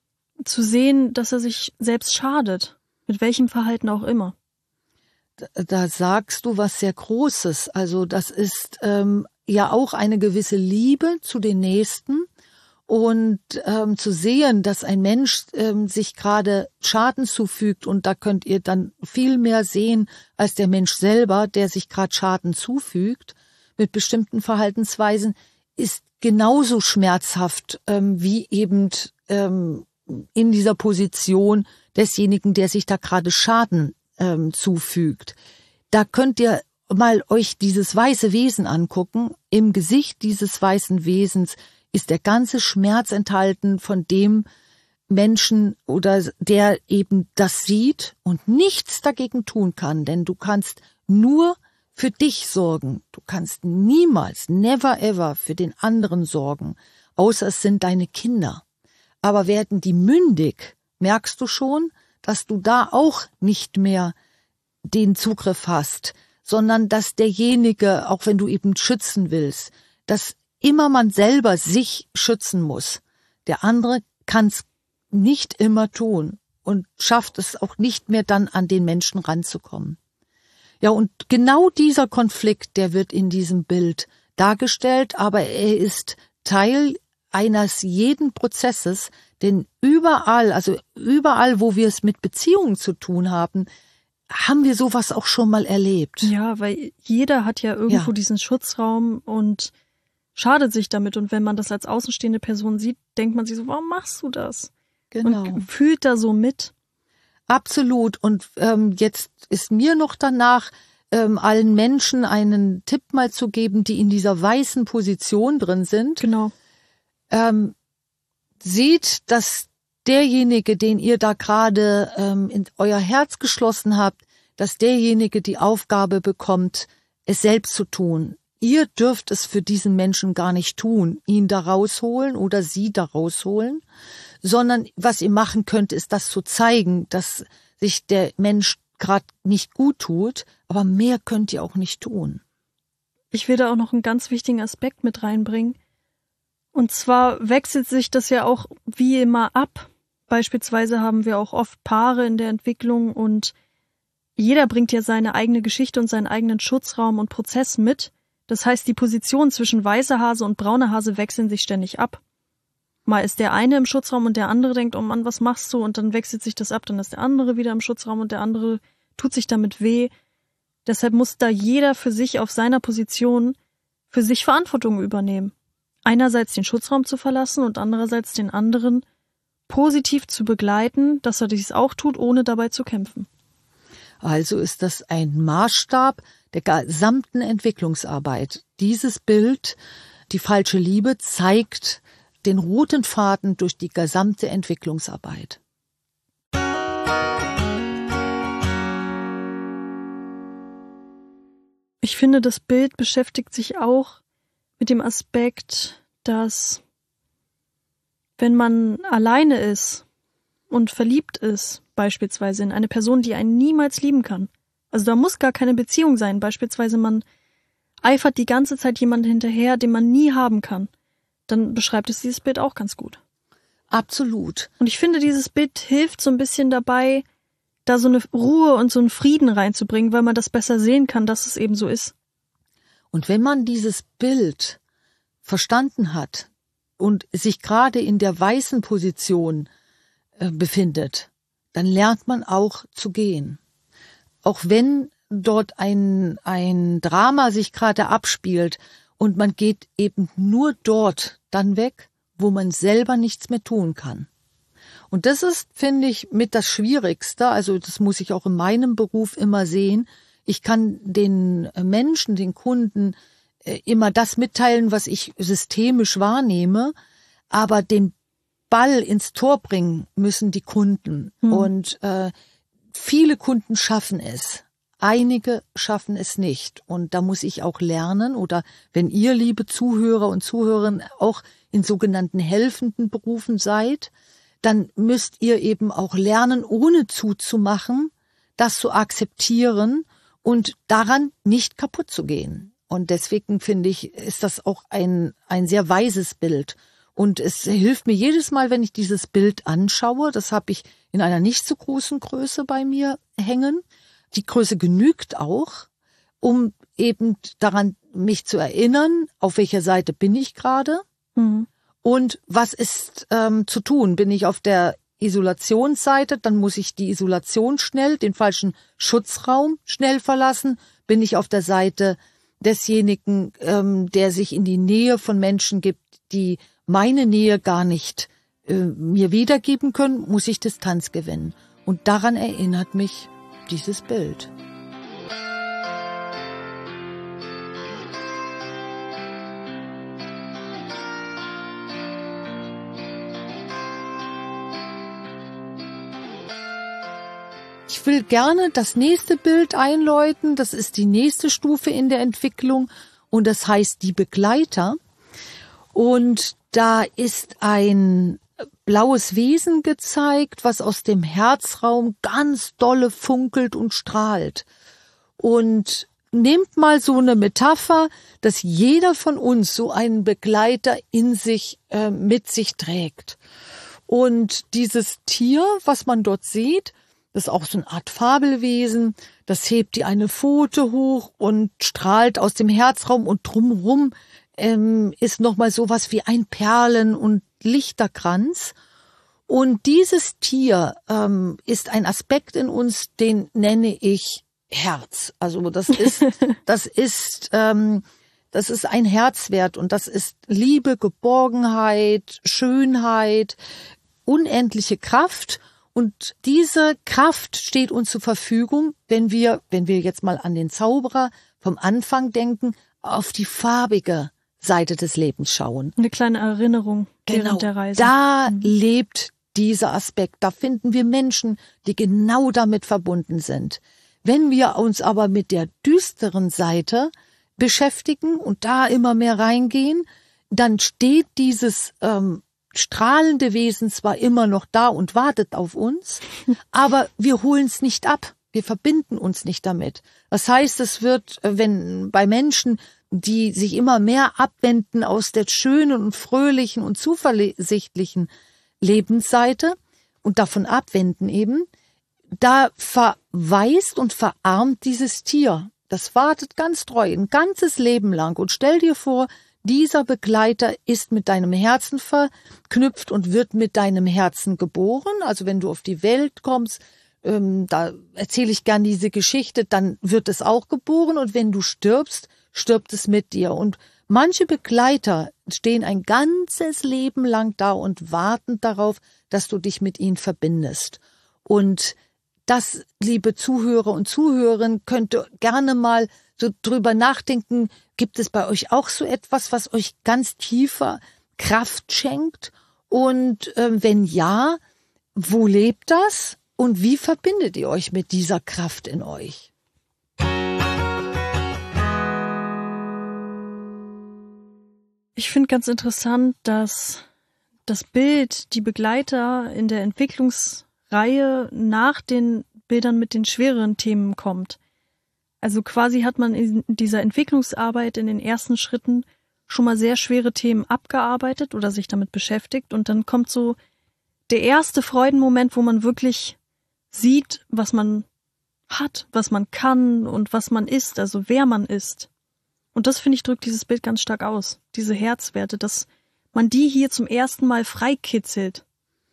S2: zu sehen, dass er sich selbst schadet, mit welchem Verhalten auch immer.
S1: Da, da sagst du was sehr Großes. Also das ist ähm, ja auch eine gewisse Liebe zu den Nächsten. Und ähm, zu sehen, dass ein Mensch ähm, sich gerade Schaden zufügt, und da könnt ihr dann viel mehr sehen als der Mensch selber, der sich gerade Schaden zufügt mit bestimmten Verhaltensweisen, ist genauso schmerzhaft ähm, wie eben ähm, in dieser Position desjenigen, der sich da gerade Schaden ähm, zufügt. Da könnt ihr mal euch dieses weiße Wesen angucken. Im Gesicht dieses weißen Wesens ist der ganze Schmerz enthalten von dem Menschen, oder der eben das sieht und nichts dagegen tun kann. Denn du kannst nur für dich sorgen. Du kannst niemals, never ever für den anderen sorgen, außer es sind deine Kinder. Aber werden die mündig, merkst du schon, dass du da auch nicht mehr den Zugriff hast, sondern dass derjenige, auch wenn du eben schützen willst, dass immer man selber sich schützen muss. Der andere kann es nicht immer tun und schafft es auch nicht mehr, dann an den Menschen ranzukommen. Ja, und genau dieser Konflikt, der wird in diesem Bild dargestellt, aber er ist Teil eines jeden Prozesses, denn überall, also überall, wo wir es mit Beziehungen zu tun haben, haben wir sowas auch schon mal erlebt.
S2: Ja, weil jeder hat ja irgendwo
S1: Ja.
S2: diesen Schutzraum und schadet sich damit. Und wenn man das als außenstehende Person sieht, denkt man sich so, warum machst du das?
S1: Genau.
S2: Und fühlt da so mit.
S1: Absolut. Und ähm, jetzt ist mir noch danach, ähm, allen Menschen einen Tipp mal zu geben, die in dieser weißen Position drin sind.
S2: Genau.
S1: Ähm, seht, dass derjenige, den ihr da gerade ähm, in euer Herz geschlossen habt, dass derjenige die Aufgabe bekommt, es selbst zu tun. Ihr dürft es für diesen Menschen gar nicht tun, ihn da rausholen oder sie da rausholen, sondern was ihr machen könnt, ist das zu zeigen, dass sich der Mensch gerade nicht gut tut, aber mehr könnt ihr auch nicht tun.
S2: Ich will da auch noch einen ganz wichtigen Aspekt mit reinbringen. Und zwar wechselt sich das ja auch wie immer ab. Beispielsweise haben wir auch oft Paare in der Entwicklung und jeder bringt ja seine eigene Geschichte und seinen eigenen Schutzraum und Prozess mit. Das heißt, die Positionen zwischen weißer Hase und brauner Hase wechseln sich ständig ab. Mal ist der eine im Schutzraum und der andere denkt, oh Mann, was machst du? Und dann wechselt sich das ab, dann ist der andere wieder im Schutzraum und der andere tut sich damit weh. Deshalb muss da jeder für sich auf seiner Position für sich Verantwortung übernehmen. Einerseits den Schutzraum zu verlassen und andererseits den anderen positiv zu begleiten, dass er dies auch tut, ohne dabei zu kämpfen.
S1: Also ist das ein Maßstab der gesamten Entwicklungsarbeit. Dieses Bild, die falsche Liebe, zeigt den roten Faden durch die gesamte Entwicklungsarbeit.
S2: Ich finde, das Bild beschäftigt sich auch mit dem Aspekt, dass wenn man alleine ist und verliebt ist, beispielsweise in eine Person, die einen niemals lieben kann, also da muss gar keine Beziehung sein, beispielsweise man eifert die ganze Zeit jemanden hinterher, den man nie haben kann, dann beschreibt es dieses Bild auch ganz gut.
S1: Absolut.
S2: Und ich finde, dieses Bild hilft so ein bisschen dabei, da so eine Ruhe und so einen Frieden reinzubringen, weil man das besser sehen kann, dass es eben so ist.
S1: Und wenn man dieses Bild verstanden hat und sich gerade in der weißen Position äh, befindet, dann lernt man auch zu gehen. Auch wenn dort ein, ein Drama sich gerade abspielt und man geht eben nur dort dann weg, wo man selber nichts mehr tun kann. Und das ist, finde ich, mit das Schwierigste, also das muss ich auch in meinem Beruf immer sehen. Ich kann den Menschen, den Kunden immer das mitteilen, was ich systemisch wahrnehme, aber den Ball ins Tor bringen müssen die Kunden. Hm. Und äh, viele Kunden schaffen es, einige schaffen es nicht. Und da muss ich auch lernen, oder wenn ihr, liebe Zuhörer und Zuhörerinnen, auch in sogenannten helfenden Berufen seid, dann müsst ihr eben auch lernen, ohne zuzumachen, das zu akzeptieren und daran nicht kaputt zu gehen. Und deswegen finde ich, ist das auch ein, ein sehr weises Bild. Und es hilft mir jedes Mal, wenn ich dieses Bild anschaue, das habe ich in einer nicht so großen Größe bei mir hängen. Die Größe genügt auch, um eben daran mich zu erinnern, auf welcher Seite bin ich gerade. Mhm. Und was ist ähm, zu tun? Bin ich auf der Isolationsseite, dann muss ich die Isolation schnell, den falschen Schutzraum schnell verlassen. Bin ich auf der Seite desjenigen, ähm, der sich in die Nähe von Menschen gibt, die meine Nähe gar nicht äh, mir wiedergeben können, muss ich Distanz gewinnen. Und daran erinnert mich dieses Bild. Ich will gerne das nächste Bild einläuten. Das ist die nächste Stufe in der Entwicklung und das heißt die Begleiter. Und da ist ein blaues Wesen gezeigt, was aus dem Herzraum ganz dolle funkelt und strahlt. Und nehmt mal so eine Metapher, dass jeder von uns so einen Begleiter in sich, äh, mit sich trägt. Und dieses Tier, was man dort sieht, Das ist auch so eine Art Fabelwesen. Das hebt die eine Pfote hoch und strahlt aus dem Herzraum und drumherum ähm, ist nochmal sowas wie ein Perlen- und Lichterkranz. Und dieses Tier ähm, ist ein Aspekt in uns, den nenne ich Herz. Also das ist, das ist, ähm, das ist ein Herzwert und das ist Liebe, Geborgenheit, Schönheit, unendliche Kraft. Und diese Kraft steht uns zur Verfügung, wenn wir, wenn wir jetzt mal an den Zauberer vom Anfang denken, auf die farbige Seite des Lebens schauen.
S2: Eine kleine Erinnerung während
S1: Genau,
S2: der Reise.
S1: da mhm. lebt dieser Aspekt. Da finden wir Menschen, die genau damit verbunden sind. Wenn wir uns aber mit der düsteren Seite beschäftigen und da immer mehr reingehen, dann steht dieses ähm, strahlende Wesen zwar immer noch da und wartet auf uns, aber wir holen es nicht ab. Wir verbinden uns nicht damit. Das heißt, es wird, wenn bei Menschen, die sich immer mehr abwenden aus der schönen und fröhlichen und zuversichtlichen Lebensseite und davon abwenden eben, da verwaist und verarmt dieses Tier. Das wartet ganz treu, ein ganzes Leben lang. Und stell dir vor, dieser Begleiter ist mit deinem Herzen verknüpft und wird mit deinem Herzen geboren. Also wenn du auf die Welt kommst, ähm, da erzähle ich gern diese Geschichte, dann wird es auch geboren. Und wenn du stirbst, stirbt es mit dir. Und manche Begleiter stehen ein ganzes Leben lang da und warten darauf, dass du dich mit ihnen verbindest. Und das, liebe Zuhörer und Zuhörerinnen, könnt ihr gerne mal so drüber nachdenken, gibt es bei euch auch so etwas, was euch ganz tiefer Kraft schenkt? Und äh, wenn ja, wo lebt das? Und wie verbindet ihr euch mit dieser Kraft in euch?
S2: Ich finde ganz interessant, dass das Bild, die Begleiter in der Entwicklungsreihe nach den Bildern mit den schwereren Themen kommt. Also quasi hat man in dieser Entwicklungsarbeit in den ersten Schritten schon mal sehr schwere Themen abgearbeitet oder sich damit beschäftigt und dann kommt so der erste Freudenmoment, wo man wirklich sieht, was man hat, was man kann und was man ist, also wer man ist. Und das, finde ich, drückt dieses Bild ganz stark aus, diese Herzwerte, dass man die hier zum ersten Mal freikitzelt.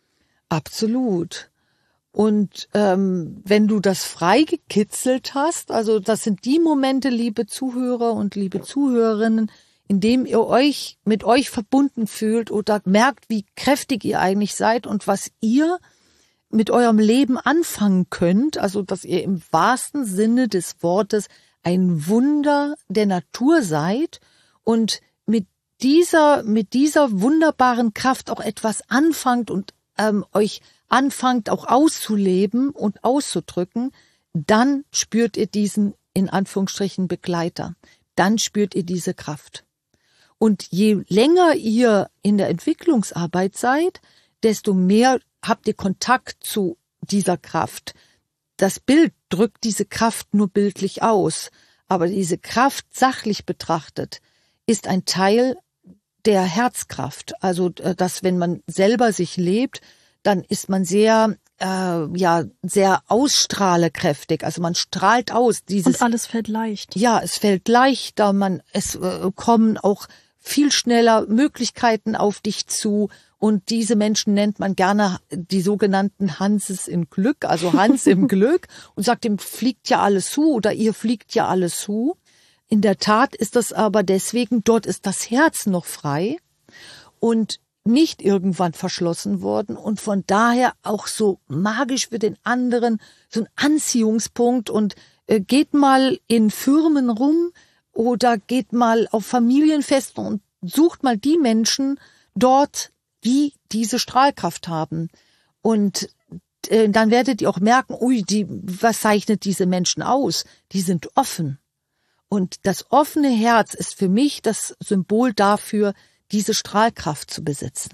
S1: Absolut. Und ähm, wenn du das freigekitzelt hast, also das sind die Momente, liebe Zuhörer und liebe Zuhörerinnen, in dem ihr euch mit euch verbunden fühlt oder merkt, wie kräftig ihr eigentlich seid und was ihr mit eurem Leben anfangen könnt, also dass ihr im wahrsten Sinne des Wortes ein Wunder der Natur seid und mit dieser, mit dieser wunderbaren Kraft auch etwas anfangt und ähm, euch anfangt auch auszuleben und auszudrücken, dann spürt ihr diesen, in Anführungsstrichen, Begleiter. Dann spürt ihr diese Kraft. Und je länger ihr in der Entwicklungsarbeit seid, desto mehr habt ihr Kontakt zu dieser Kraft. Das Bild drückt diese Kraft nur bildlich aus, aber diese Kraft sachlich betrachtet ist ein Teil der Herzkraft. Also, dass wenn man selber sich lebt, dann ist man sehr, äh, ja, sehr ausstrahlekräftig. Also man strahlt aus. Dieses,
S2: und alles fällt leicht.
S1: Ja, es fällt leichter. Man, es äh, kommen auch viel schneller Möglichkeiten auf dich zu. Und diese Menschen nennt man gerne die sogenannten Hanses im Glück, also Hans im Glück, und sagt, dem fliegt ja alles zu oder ihr fliegt ja alles zu. In der Tat ist das aber deswegen, dort ist das Herz noch frei und nicht irgendwann verschlossen worden und von daher auch so magisch für den anderen, so ein Anziehungspunkt. Und äh, geht mal in Firmen rum oder geht mal auf Familienfeste und sucht mal die Menschen dort, die diese Strahlkraft haben. Und äh, dann werdet ihr auch merken, ui, die, was zeichnet diese Menschen aus? Die sind offen. Und das offene Herz ist für mich das Symbol dafür, diese Strahlkraft zu besitzen.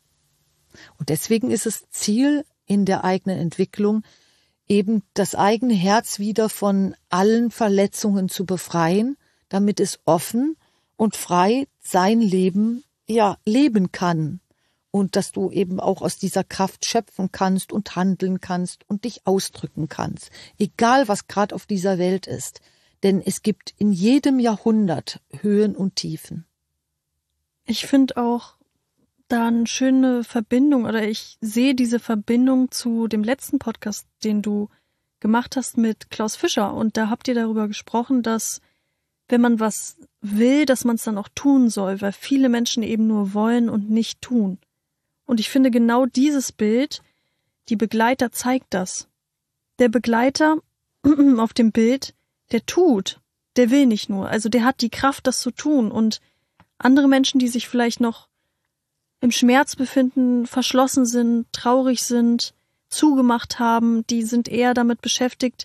S1: Und deswegen ist es Ziel in der eigenen Entwicklung, eben das eigene Herz wieder von allen Verletzungen zu befreien, damit es offen und frei sein Leben, ja, leben kann. und dass du eben auch aus dieser Kraft schöpfen kannst und handeln kannst und dich ausdrücken kannst. Egal, was gerade auf dieser Welt ist. Denn es gibt in jedem Jahrhundert Höhen und Tiefen.
S2: Ich finde auch da eine schöne Verbindung, oder ich sehe diese Verbindung zu dem letzten Podcast, den du gemacht hast mit Klaus Fischer. Und da habt ihr darüber gesprochen, dass wenn man was will, dass man es dann auch tun soll, weil viele Menschen eben nur wollen und nicht tun. Und ich finde genau dieses Bild, die Begleiter zeigt das. Der Begleiter auf dem Bild, der tut, der will nicht nur. Also der hat die Kraft, das zu tun. Und andere Menschen, die sich vielleicht noch im Schmerz befinden, verschlossen sind, traurig sind, zugemacht haben, die sind eher damit beschäftigt,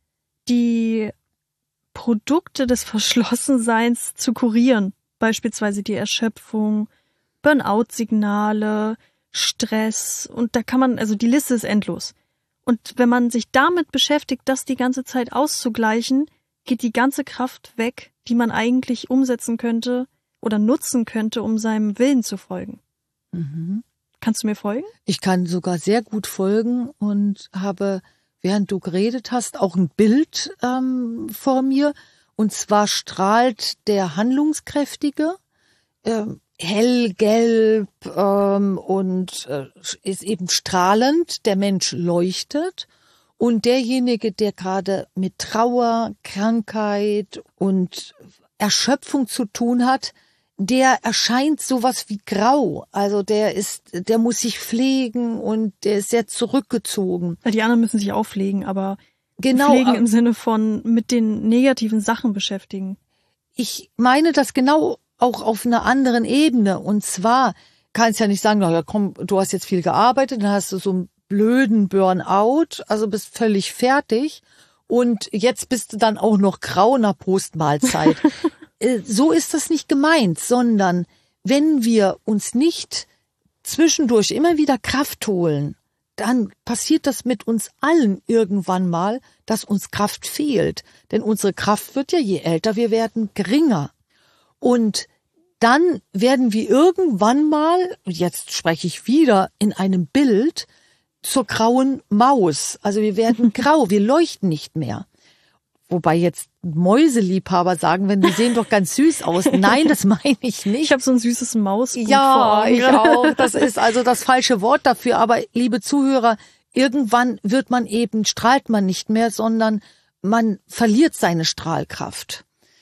S2: die Produkte des Verschlossenseins zu kurieren. Beispielsweise die Erschöpfung, Burnout-Signale, Stress. Und da kann man, also die Liste ist endlos. Und wenn man sich damit beschäftigt, das die ganze Zeit auszugleichen, geht die ganze Kraft weg, die man eigentlich umsetzen könnte oder nutzen könnte, um seinem Willen zu folgen.
S1: Mhm.
S2: Kannst du mir folgen?
S1: Ich kann sogar sehr gut folgen und habe, während du geredet hast, auch ein Bild ähm, vor mir. Und zwar strahlt der Handlungskräftige, ähm, hellgelb ähm, und äh, ist eben strahlend. Der Mensch leuchtet. Und derjenige, der gerade mit Trauer, Krankheit und Erschöpfung zu tun hat, der erscheint sowas wie grau. Also der ist, der muss sich pflegen und der ist sehr zurückgezogen.
S2: Die anderen müssen sich auch pflegen, aber
S1: genau,
S2: pflegen im Sinne von mit den negativen Sachen beschäftigen.
S1: Ich meine das genau auch auf einer anderen Ebene. Und zwar kannst du ja nicht sagen, na ja, komm, du hast jetzt viel gearbeitet, dann hast du so einen blöden Burnout, also bist völlig fertig und jetzt bist du dann auch noch grau nach Postmahlzeit. So ist das nicht gemeint, sondern wenn wir uns nicht zwischendurch immer wieder Kraft holen, dann passiert das mit uns allen irgendwann mal, dass uns Kraft fehlt. Denn unsere Kraft wird ja, je älter wir werden, geringer. Und dann werden wir irgendwann mal, jetzt spreche ich wieder in einem Bild, zur grauen Maus. Also wir werden grau, wir leuchten nicht mehr. Wobei jetzt Mäuseliebhaber sagen, wenn die sehen doch ganz süß aus. Nein, das meine ich nicht.
S2: Ich habe so ein süßes Mausbuch
S1: ja,
S2: vor Augen.
S1: Ich auch. Das ist also das falsche Wort dafür. Aber liebe Zuhörer, irgendwann wird man eben, strahlt man nicht mehr, sondern man verliert seine Strahlkraft.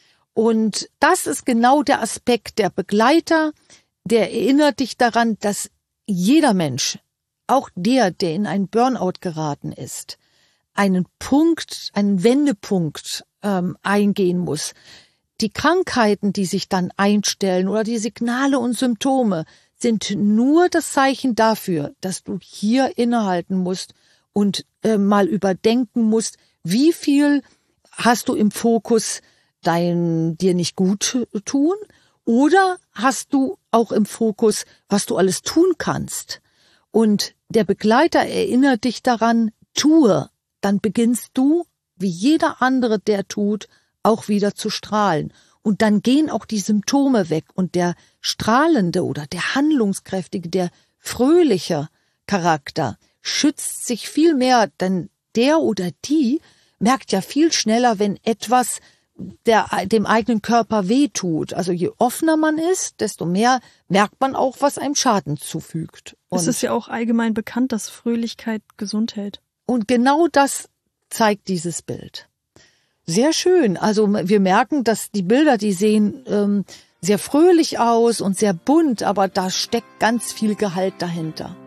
S1: Und das ist genau der Aspekt der Begleiter, der erinnert dich daran, dass jeder Mensch, auch der, der in einen Burnout geraten ist, einen Punkt, einen Wendepunkt ähm, eingehen muss. Die Krankheiten, die sich dann einstellen oder die Signale und Symptome sind nur das Zeichen dafür, dass du hier innehalten musst und äh, mal überdenken musst, wie viel hast du im Fokus dein dir nicht gut tun oder hast du auch im Fokus, was du alles tun kannst. Und der Begleiter erinnert dich daran, tue. Dann beginnst du, wie jeder andere, der tut, auch wieder zu strahlen. Und dann gehen auch die Symptome weg. Und der strahlende oder der handlungskräftige, der fröhliche Charakter schützt sich viel mehr, denn der oder die merkt ja viel schneller, wenn etwas der, dem eigenen Körper wehtut. Also je offener man ist, desto mehr merkt man auch, was einem Schaden zufügt. Und
S2: es ist ja auch allgemein bekannt, dass Fröhlichkeit gesund hält.
S1: Und genau das zeigt dieses Bild. Sehr schön. Also wir merken, dass die Bilder, die sehen ähm, sehr fröhlich aus und sehr bunt, aber da steckt ganz viel Gehalt dahinter.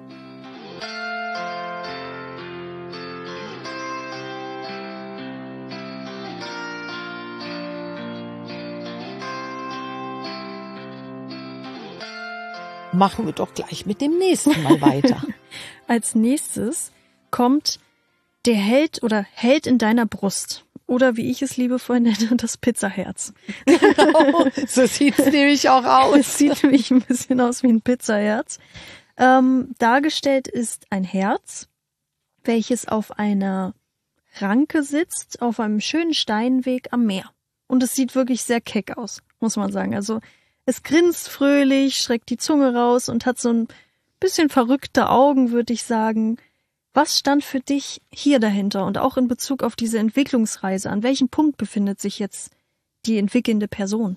S1: Machen wir doch gleich mit dem nächsten Mal weiter.
S2: Als nächstes kommt der Held oder Held in deiner Brust. Oder wie ich es liebevoll nenne, das Pizzaherz.
S1: Genau, so sieht es nämlich auch aus.
S2: Es sieht nämlich ein bisschen aus wie ein Pizzaherz. Ähm, dargestellt ist ein Herz, welches auf einer Ranke sitzt, auf einem schönen Steinweg am Meer. Und es sieht wirklich sehr keck aus, muss man sagen. Also es grinst fröhlich, streckt die Zunge raus und hat so ein bisschen verrückte Augen, würde ich sagen. Was stand für dich hier dahinter und auch in Bezug auf diese Entwicklungsreise? An welchem Punkt befindet sich jetzt die entwickelnde Person?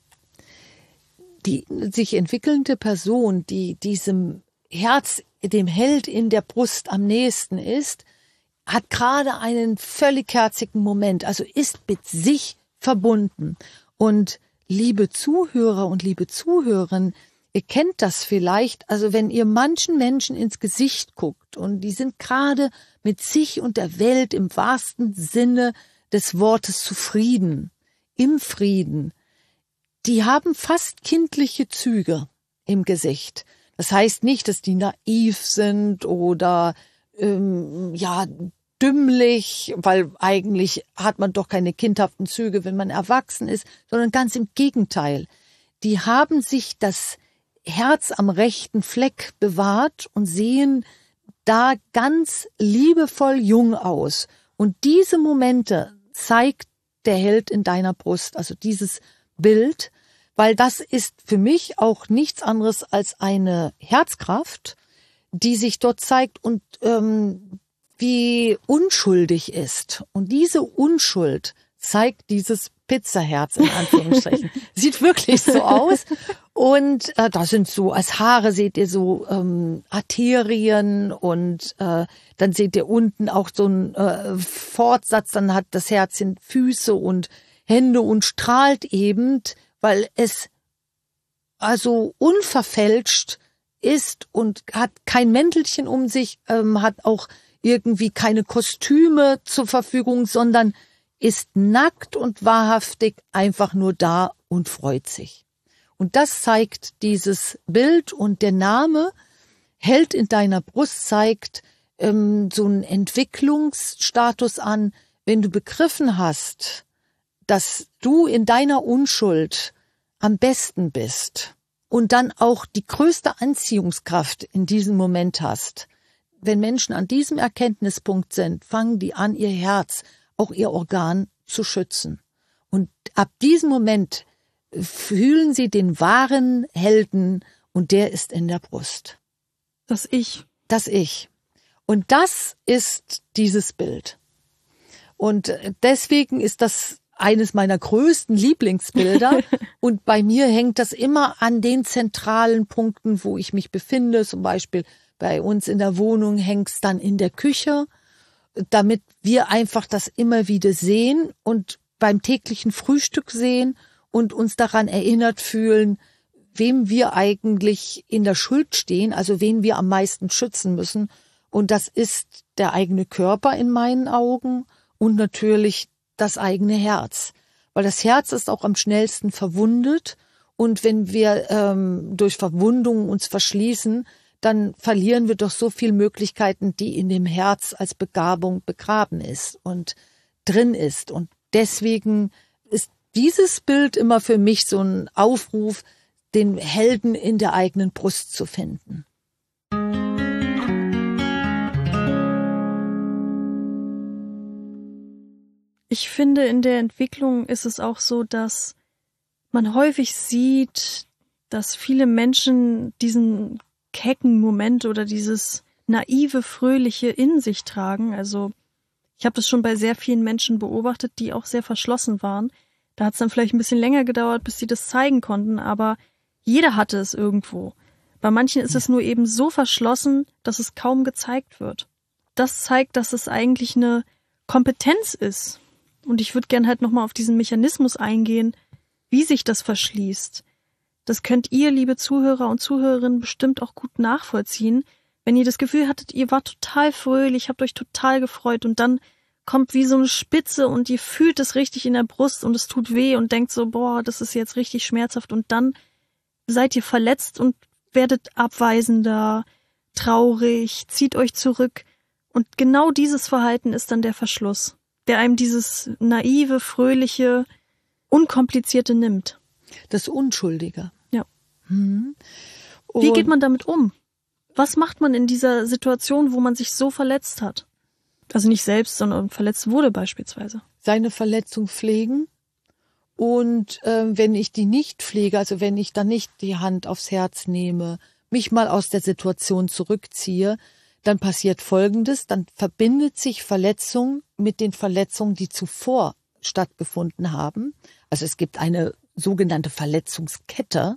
S1: Die sich entwickelnde Person, die diesem Herz, dem Held in der Brust am nächsten ist, hat gerade einen völlig herzigen Moment, also ist mit sich verbunden. Und liebe Zuhörer und liebe Zuhörerinnen, ihr kennt das vielleicht, also wenn ihr manchen Menschen ins Gesicht guckt und die sind gerade mit sich und der Welt im wahrsten Sinne des Wortes zufrieden, im Frieden, die haben fast kindliche Züge im Gesicht. Das heißt nicht, dass die naiv sind oder ähm, ja dümmlich, weil eigentlich hat man doch keine kindhaften Züge, wenn man erwachsen ist, sondern ganz im Gegenteil. Die haben sich das Herz am rechten Fleck bewahrt und sehen da ganz liebevoll jung aus. Und diese Momente zeigt der Held in deiner Brust, also dieses Bild, weil das ist für mich auch nichts anderes als eine Herzkraft, die sich dort zeigt und ähm, wie unschuldig ist. Und diese Unschuld zeigt dieses Pizzaherz in Anführungsstrichen. Sieht wirklich so aus. Und äh, da sind so, als Haare seht ihr so ähm, Arterien und äh, dann seht ihr unten auch so einen äh, Fortsatz, dann hat das Herzchen Füße und Hände und strahlt eben, weil es also unverfälscht ist und hat kein Mäntelchen um sich, ähm, hat auch irgendwie keine Kostüme zur Verfügung, sondern ist nackt und wahrhaftig einfach nur da und freut sich. Und das zeigt dieses Bild und der Name Held in deiner Brust zeigt ähm, so einen Entwicklungsstatus an, wenn du begriffen hast, dass du in deiner Unschuld am besten bist und dann auch die größte Anziehungskraft in diesem Moment hast. Wenn Menschen an diesem Erkenntnispunkt sind, fangen die an, ihr Herz, auch ihr Organ zu schützen. Und ab diesem Moment fühlen sie den wahren Helden und der ist in der Brust.
S2: Das Ich.
S1: Das Ich. Und das ist dieses Bild. Und deswegen ist das eines meiner größten Lieblingsbilder. Und bei mir hängt das immer an den zentralen Punkten, wo ich mich befinde. Zum Beispiel bei uns in der Wohnung hängt es dann in der Küche, damit wir einfach das immer wieder sehen und beim täglichen Frühstück sehen und uns daran erinnert fühlen, wem wir eigentlich in der Schuld stehen, also wen wir am meisten schützen müssen. Und das ist der eigene Körper in meinen Augen und natürlich das eigene Herz. Weil das Herz ist auch am schnellsten verwundet und wenn wir ähm, durch Verwundungen uns verschließen, dann verlieren wir doch so viele Möglichkeiten, die in dem Herz als Begabung begraben ist und drin ist. Und deswegen ist dieses Bild immer für mich so ein Aufruf, den Helden in der eigenen Brust zu finden.
S2: Ich finde, in der Entwicklung ist es auch so, dass man häufig sieht, dass viele Menschen diesen kecken Moment oder dieses naive, fröhliche in sich tragen. Also ich habe das schon bei sehr vielen Menschen beobachtet, die auch sehr verschlossen waren. Da hat es dann vielleicht ein bisschen länger gedauert, bis sie das zeigen konnten, aber jeder hatte es irgendwo. Bei manchen ist es nur eben so verschlossen, dass es kaum gezeigt wird. Das zeigt, dass es eigentlich eine Kompetenz ist. Und ich würde gern halt nochmal auf diesen Mechanismus eingehen, wie sich das verschließt. Das könnt ihr, liebe Zuhörer und Zuhörerinnen, bestimmt auch gut nachvollziehen, wenn ihr das Gefühl hattet, ihr wart total fröhlich, habt euch total gefreut und dann kommt wie so eine Spitze und ihr fühlt es richtig in der Brust und es tut weh und denkt so, boah, das ist jetzt richtig schmerzhaft und dann seid ihr verletzt und werdet abweisender, traurig, zieht euch zurück und genau dieses Verhalten ist dann der Verschluss, der einem dieses naive, fröhliche, unkomplizierte nimmt.
S1: Das Unschuldige.
S2: Ja.
S1: Hm.
S2: Wie geht man damit um? Was macht man in dieser Situation, wo man sich so verletzt hat? Also nicht selbst, sondern verletzt wurde beispielsweise.
S1: Seine Verletzung pflegen. Und äh, wenn ich die nicht pflege, also wenn ich dann nicht die Hand aufs Herz nehme, mich mal aus der Situation zurückziehe, dann passiert Folgendes, dann verbindet sich Verletzung mit den Verletzungen, die zuvor stattgefunden haben. Also es gibt eine sogenannte Verletzungskette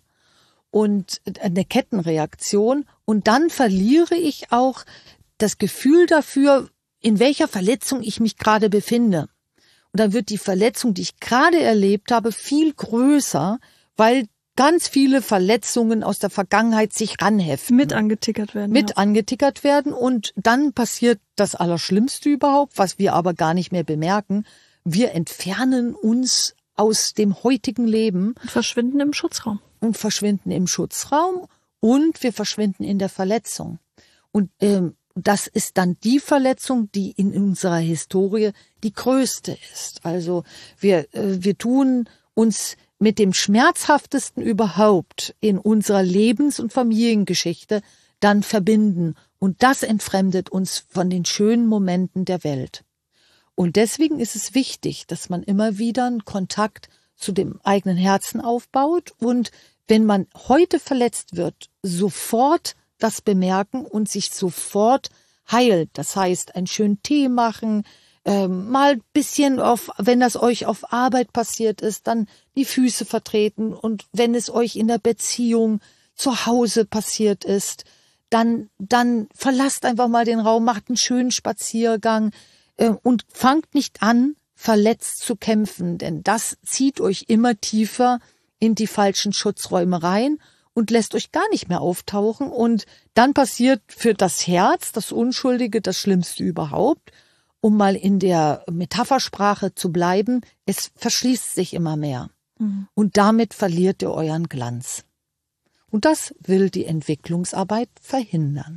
S1: und eine Kettenreaktion und dann verliere ich auch das Gefühl dafür, in welcher Verletzung ich mich gerade befinde. Und dann wird die Verletzung, die ich gerade erlebt habe, viel größer, weil ganz viele Verletzungen aus der Vergangenheit sich ranheften.
S2: Mit angetickert werden.
S1: Mit
S2: ja.
S1: angetickert werden und dann passiert das Allerschlimmste überhaupt, was wir aber gar nicht mehr bemerken. Wir entfernen uns aus dem heutigen Leben.
S2: Und verschwinden im Schutzraum.
S1: Und verschwinden im Schutzraum und wir verschwinden in der Verletzung. Und ähm, das ist dann die Verletzung, die in unserer Historie die größte ist. Also wir, äh, wir tun uns mit dem Schmerzhaftesten überhaupt in unserer Lebens- und Familiengeschichte dann verbinden. Und das entfremdet uns von den schönen Momenten der Welt. Und deswegen ist es wichtig, dass man immer wieder einen Kontakt zu dem eigenen Herzen aufbaut und wenn man heute verletzt wird, sofort das bemerken und sich sofort heilt. Das heißt, einen schönen Tee machen, ähm, mal ein bisschen auf, wenn das euch auf Arbeit passiert ist, dann die Füße vertreten und wenn es euch in der Beziehung zu Hause passiert ist, dann, dann verlasst einfach mal den Raum, macht einen schönen Spaziergang äh, und fangt nicht an, verletzt zu kämpfen, denn das zieht euch immer tiefer in die falschen Schutzräume rein und lässt euch gar nicht mehr auftauchen. Und dann passiert für das Herz, das Unschuldige, das Schlimmste überhaupt. Um mal in der Metaphersprache zu bleiben, es verschließt sich immer mehr. Mhm. Und damit verliert ihr euren Glanz. Und das will die Entwicklungsarbeit verhindern.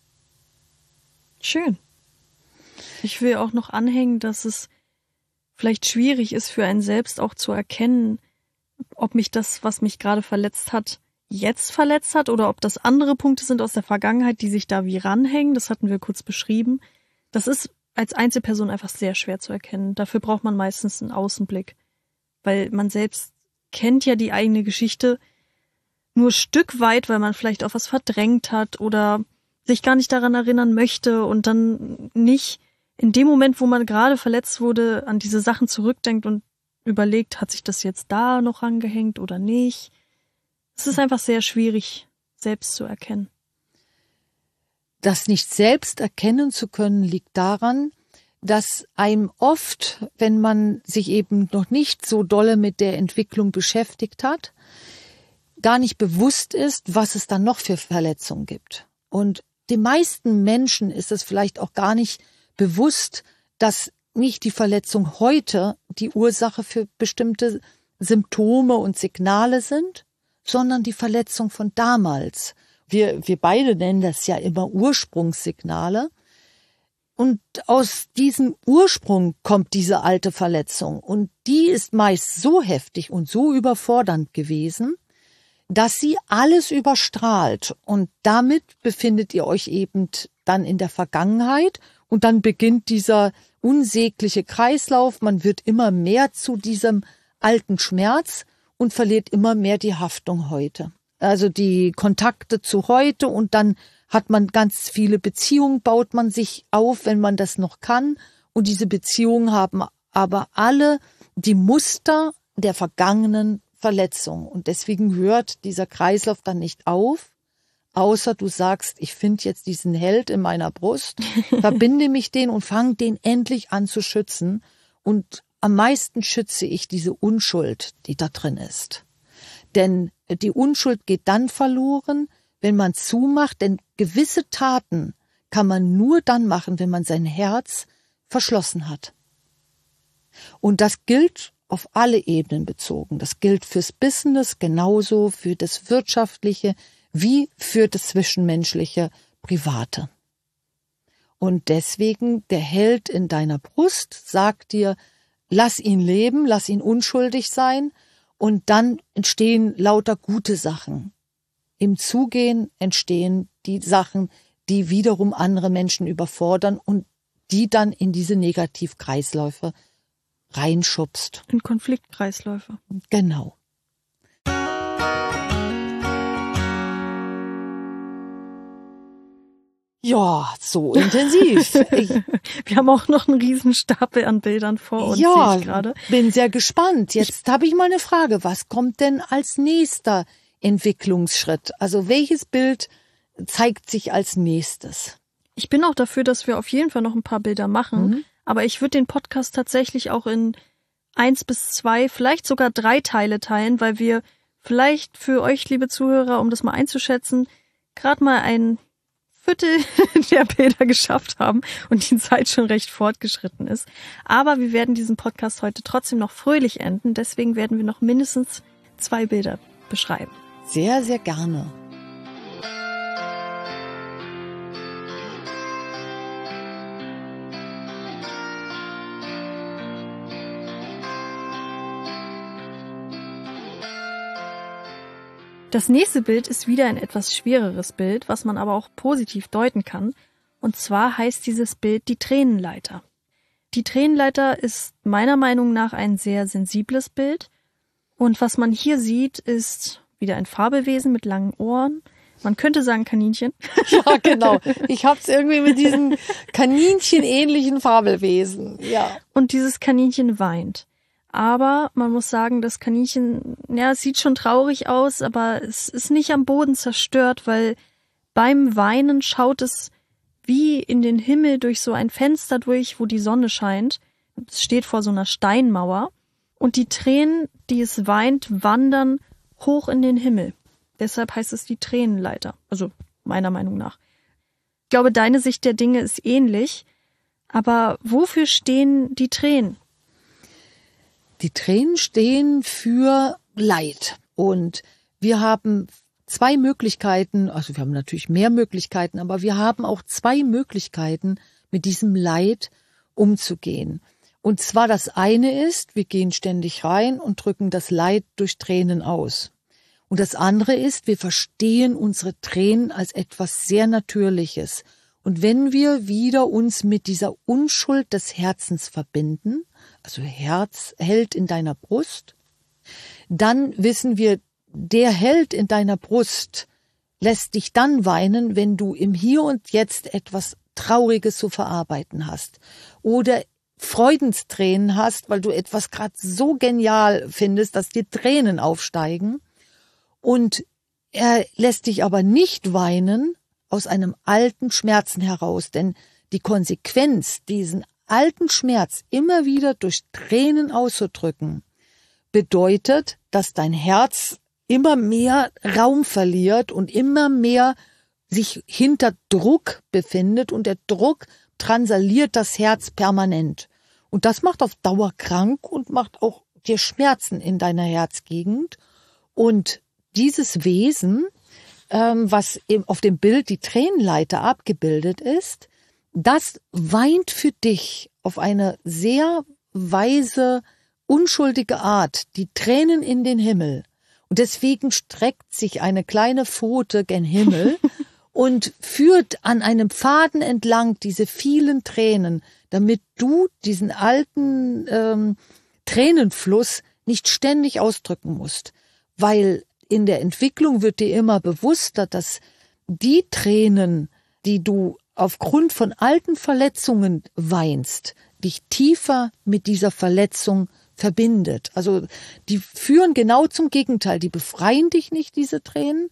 S2: Schön. Ich will auch noch anhängen, dass es vielleicht schwierig ist für einen selbst auch zu erkennen, ob mich das, was mich gerade verletzt hat, jetzt verletzt hat oder ob das andere Punkte sind aus der Vergangenheit, die sich da wie ranhängen. Das hatten wir kurz beschrieben. Das ist als Einzelperson einfach sehr schwer zu erkennen. Dafür braucht man meistens einen Außenblick, weil man selbst kennt ja die eigene Geschichte nur Stück weit, weil man vielleicht auch was verdrängt hat oder sich gar nicht daran erinnern möchte und dann nicht in dem Moment, wo man gerade verletzt wurde, an diese Sachen zurückdenkt und überlegt, hat sich das jetzt da noch angehängt oder nicht. Es ist einfach sehr schwierig, selbst zu erkennen.
S1: Das nicht selbst erkennen zu können, liegt daran, dass einem oft, wenn man sich eben noch nicht so dolle mit der Entwicklung beschäftigt hat, gar nicht bewusst ist, was es dann noch für Verletzungen gibt. Und den meisten Menschen ist es vielleicht auch gar nicht bewusst, dass nicht die Verletzung heute die Ursache für bestimmte Symptome und Signale sind, sondern die Verletzung von damals. Wir, wir beide nennen das ja immer Ursprungssignale. Und aus diesem Ursprung kommt diese alte Verletzung. Und die ist meist so heftig und so überfordernd gewesen, dass sie alles überstrahlt. Und damit befindet ihr euch eben dann in der Vergangenheit. Und dann beginnt dieser unsägliche Kreislauf. Man wird immer mehr zu diesem alten Schmerz und verliert immer mehr die Haftung heute. Also die Kontakte zu heute und dann hat man ganz viele Beziehungen, baut man sich auf, wenn man das noch kann. Und diese Beziehungen haben aber alle die Muster der vergangenen Verletzungen. Und deswegen hört dieser Kreislauf dann nicht auf, außer du sagst, ich finde jetzt diesen Held in meiner Brust, verbinde mich den und fange den endlich an zu schützen. Und am meisten schütze ich diese Unschuld, die da drin ist. Denn die Unschuld geht dann verloren, wenn man zumacht, denn gewisse Taten kann man nur dann machen, wenn man sein Herz verschlossen hat. Und das gilt auf alle Ebenen bezogen. Das gilt fürs Business genauso, für das Wirtschaftliche wie für das Zwischenmenschliche, Private. Und deswegen, der Held in deiner Brust sagt dir, lass ihn leben, lass ihn unschuldig sein, und dann entstehen lauter gute Sachen. Im Zugehen entstehen die Sachen, die wiederum andere Menschen überfordern und die dann in diese Negativkreisläufe reinschubst.
S2: In Konfliktkreisläufe.
S1: Genau. Ja, so intensiv. Ich,
S2: Wir haben auch noch einen riesen Stapel an Bildern vor uns,
S1: ja,
S2: sehe ich gerade.
S1: Bin sehr gespannt. Jetzt habe ich mal eine Frage. Was kommt denn als nächster Entwicklungsschritt? Also welches Bild zeigt sich als nächstes?
S2: Ich bin auch dafür, dass wir auf jeden Fall noch ein paar Bilder machen, mhm. aber ich würde den Podcast tatsächlich auch in eins bis zwei, vielleicht sogar drei Teile teilen, weil wir vielleicht für euch, liebe Zuhörer, um das mal einzuschätzen, gerade mal ein Viertel der Bilder geschafft haben und die Zeit schon recht fortgeschritten ist. Aber wir werden diesen Podcast heute trotzdem noch fröhlich enden, deswegen werden wir noch mindestens zwei Bilder beschreiben.
S1: Sehr, sehr gerne.
S2: Das nächste Bild ist wieder ein etwas schwereres Bild, was man aber auch positiv deuten kann. Und zwar heißt dieses Bild die Tränenleiter. Die Tränenleiter ist meiner Meinung nach ein sehr sensibles Bild. Und was man hier sieht, ist wieder ein Fabelwesen mit langen Ohren. Man könnte sagen Kaninchen.
S1: Ja, genau. Ich hab's irgendwie mit diesen Kaninchen-ähnlichen Fabelwesen. Ja.
S2: Und dieses Kaninchen weint. Aber man muss sagen, das Kaninchen, ja, es sieht schon traurig aus, aber es ist nicht am Boden zerstört, weil beim Weinen schaut es wie in den Himmel durch so ein Fenster durch, wo die Sonne scheint. Es steht vor so einer Steinmauer. Und die Tränen, die es weint, wandern hoch in den Himmel. Deshalb heißt es die Tränenleiter. Also meiner Meinung nach. Ich glaube, deine Sicht der Dinge ist ähnlich. Aber wofür stehen die Tränen?
S1: Die Tränen stehen für Leid. Und wir haben zwei Möglichkeiten, also wir haben natürlich mehr Möglichkeiten, aber wir haben auch zwei Möglichkeiten, mit diesem Leid umzugehen. Und zwar das eine ist, wir gehen ständig rein und drücken das Leid durch Tränen aus. Und das andere ist, wir verstehen unsere Tränen als etwas sehr Natürliches. Und wenn wir wieder uns mit dieser Unschuld des Herzens verbinden, also Herz hält in deiner Brust, dann wissen wir, der Held in deiner Brust lässt dich dann weinen, wenn du im Hier und Jetzt etwas Trauriges zu verarbeiten hast oder Freudenstränen hast, weil du etwas gerade so genial findest, dass dir Tränen aufsteigen. Und er lässt dich aber nicht weinen aus einem alten Schmerzen heraus, denn die Konsequenz, diesen alten Schmerz immer wieder durch Tränen auszudrücken, bedeutet, dass dein Herz immer mehr Raum verliert und immer mehr sich hinter Druck befindet und der Druck transaliert das Herz permanent. Und das macht auf Dauer krank und macht auch dir Schmerzen in deiner Herzgegend. Und dieses Wesen, ähm, was eben auf dem Bild die Tränenleiter abgebildet ist, das weint für dich auf eine sehr weise, unschuldige Art die Tränen in den Himmel. Und deswegen streckt sich eine kleine Pfote gen Himmel und führt an einem Faden entlang diese vielen Tränen, damit du diesen alten ähm, Tränenfluss nicht ständig ausdrücken musst. Weil in der Entwicklung wird dir immer bewusster, dass die Tränen, die du aufgrund von alten Verletzungen weinst, dich tiefer mit dieser Verletzung verbindet. Also die führen genau zum Gegenteil. Die befreien dich nicht, diese Tränen.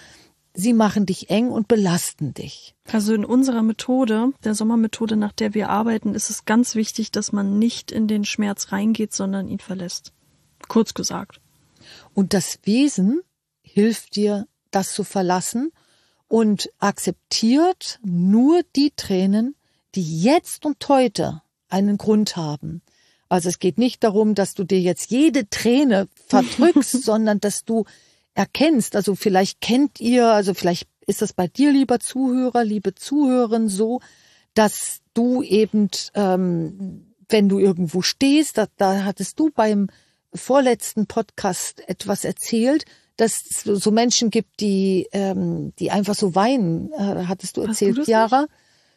S1: Sie machen dich eng und belasten dich.
S2: Also in unserer Methode, der Sommermethode, nach der wir arbeiten, ist es ganz wichtig, dass man nicht in den Schmerz reingeht, sondern ihn verlässt. Kurz gesagt.
S1: Und das Wesen hilft dir, das zu verlassen und akzeptiert nur die Tränen, die jetzt und heute einen Grund haben. Also es geht nicht darum, dass du dir jetzt jede Träne verdrückst, sondern dass du erkennst, also vielleicht kennt ihr, also vielleicht ist das bei dir, lieber Zuhörer, liebe Zuhörerin, so, dass du eben, ähm, wenn du irgendwo stehst, da, da hattest du beim vorletzten Podcast etwas erzählt, dass es so Menschen gibt, die ähm, die einfach so weinen, äh, hattest du erzählt, Chiara.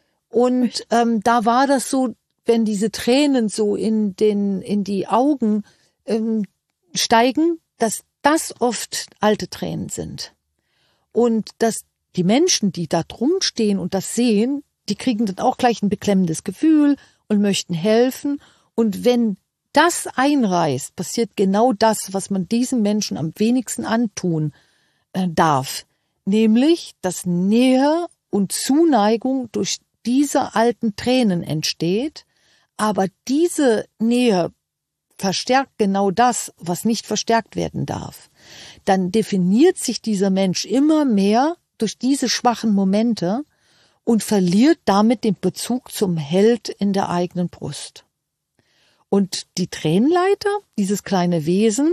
S1: Und ähm, da war das so, wenn diese Tränen so in den in die Augen ähm, steigen, dass das oft alte Tränen sind. Und dass die Menschen, die da drum stehen und das sehen, die kriegen dann auch gleich ein beklemmendes Gefühl und möchten helfen. Und wenn das einreißt, passiert genau das, was man diesen Menschen am wenigsten antun äh, darf. Nämlich, dass Nähe und Zuneigung durch diese alten Tränen entsteht. Aber diese Nähe verstärkt genau das, was nicht verstärkt werden darf. Dann definiert sich dieser Mensch immer mehr durch diese schwachen Momente und verliert damit den Bezug zum Held in der eigenen Brust. Und die Tränenleiter, dieses kleine Wesen,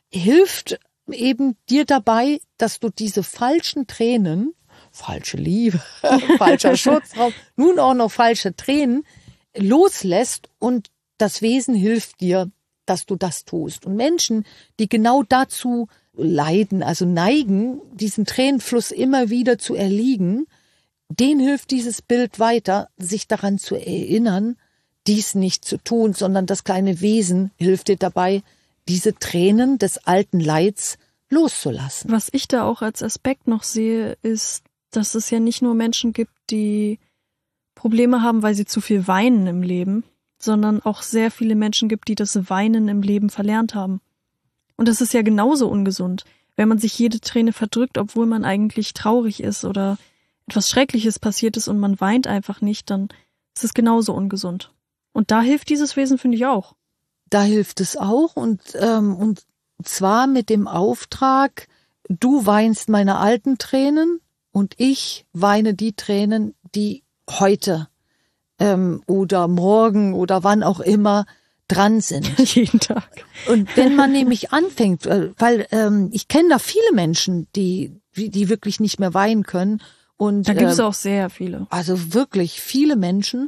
S1: hilft eben dir dabei, dass du diese falschen Tränen, falsche Liebe, falscher Schutzraum, nun auch noch falsche Tränen, loslässt und das Wesen hilft dir, dass du das tust. Und Menschen, die genau dazu leiden, also neigen, diesen Tränenfluss immer wieder zu erliegen, denen hilft dieses Bild weiter, sich daran zu erinnern, dies nicht zu tun, sondern das kleine Wesen hilft dir dabei, diese Tränen des alten Leids loszulassen.
S2: Was ich da auch als Aspekt noch sehe, ist, dass es ja nicht nur Menschen gibt, die Probleme haben, weil sie zu viel weinen im Leben, sondern auch sehr viele Menschen gibt, die das Weinen im Leben verlernt haben. Und das ist ja genauso ungesund. Wenn man sich jede Träne verdrückt, obwohl man eigentlich traurig ist oder etwas Schreckliches passiert ist und man weint einfach nicht, dann ist es genauso ungesund. Und da hilft dieses Wesen, finde ich, auch.
S1: Da hilft es auch und, ähm, und zwar mit dem Auftrag, du weinst meine alten Tränen und ich weine die Tränen, die heute ähm, oder morgen oder wann auch immer dran sind.
S2: Jeden Tag.
S1: Und wenn man nämlich anfängt, weil ähm, ich kenne da viele Menschen, die die wirklich nicht mehr weinen können. Und,
S2: da gibt es
S1: äh,
S2: auch sehr viele.
S1: Also wirklich viele Menschen.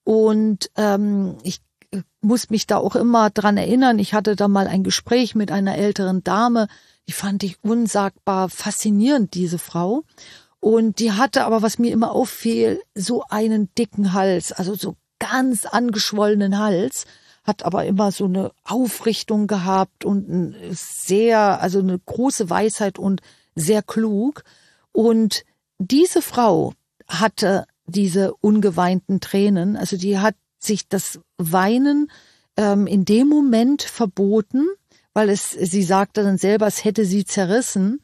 S1: Und ähm, ich muss mich da auch immer dran erinnern. Ich hatte da mal ein Gespräch mit einer älteren Dame. Die fand ich unsagbar faszinierend, diese Frau. Und die hatte aber, was mir immer auffiel, so einen dicken Hals, also so ganz angeschwollenen Hals, hat aber immer so eine Aufrichtung gehabt und ein sehr, also eine große Weisheit und sehr klug. Und diese Frau hatte diese ungeweinten Tränen, also die hat sich das Weinen ähm, in dem Moment verboten, weil es, sie sagte dann selber, es hätte sie zerrissen,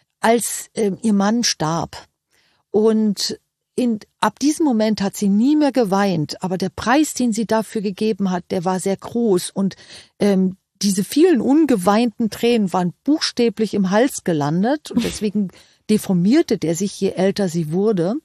S1: als ähm, ihr Mann starb. Und in, ab diesem Moment hat sie nie mehr geweint, aber der Preis, den sie dafür gegeben hat, der war sehr groß und ähm, diese vielen ungeweinten Tränen waren buchstäblich im Hals gelandet und deswegen deformierte der sich, je älter sie wurde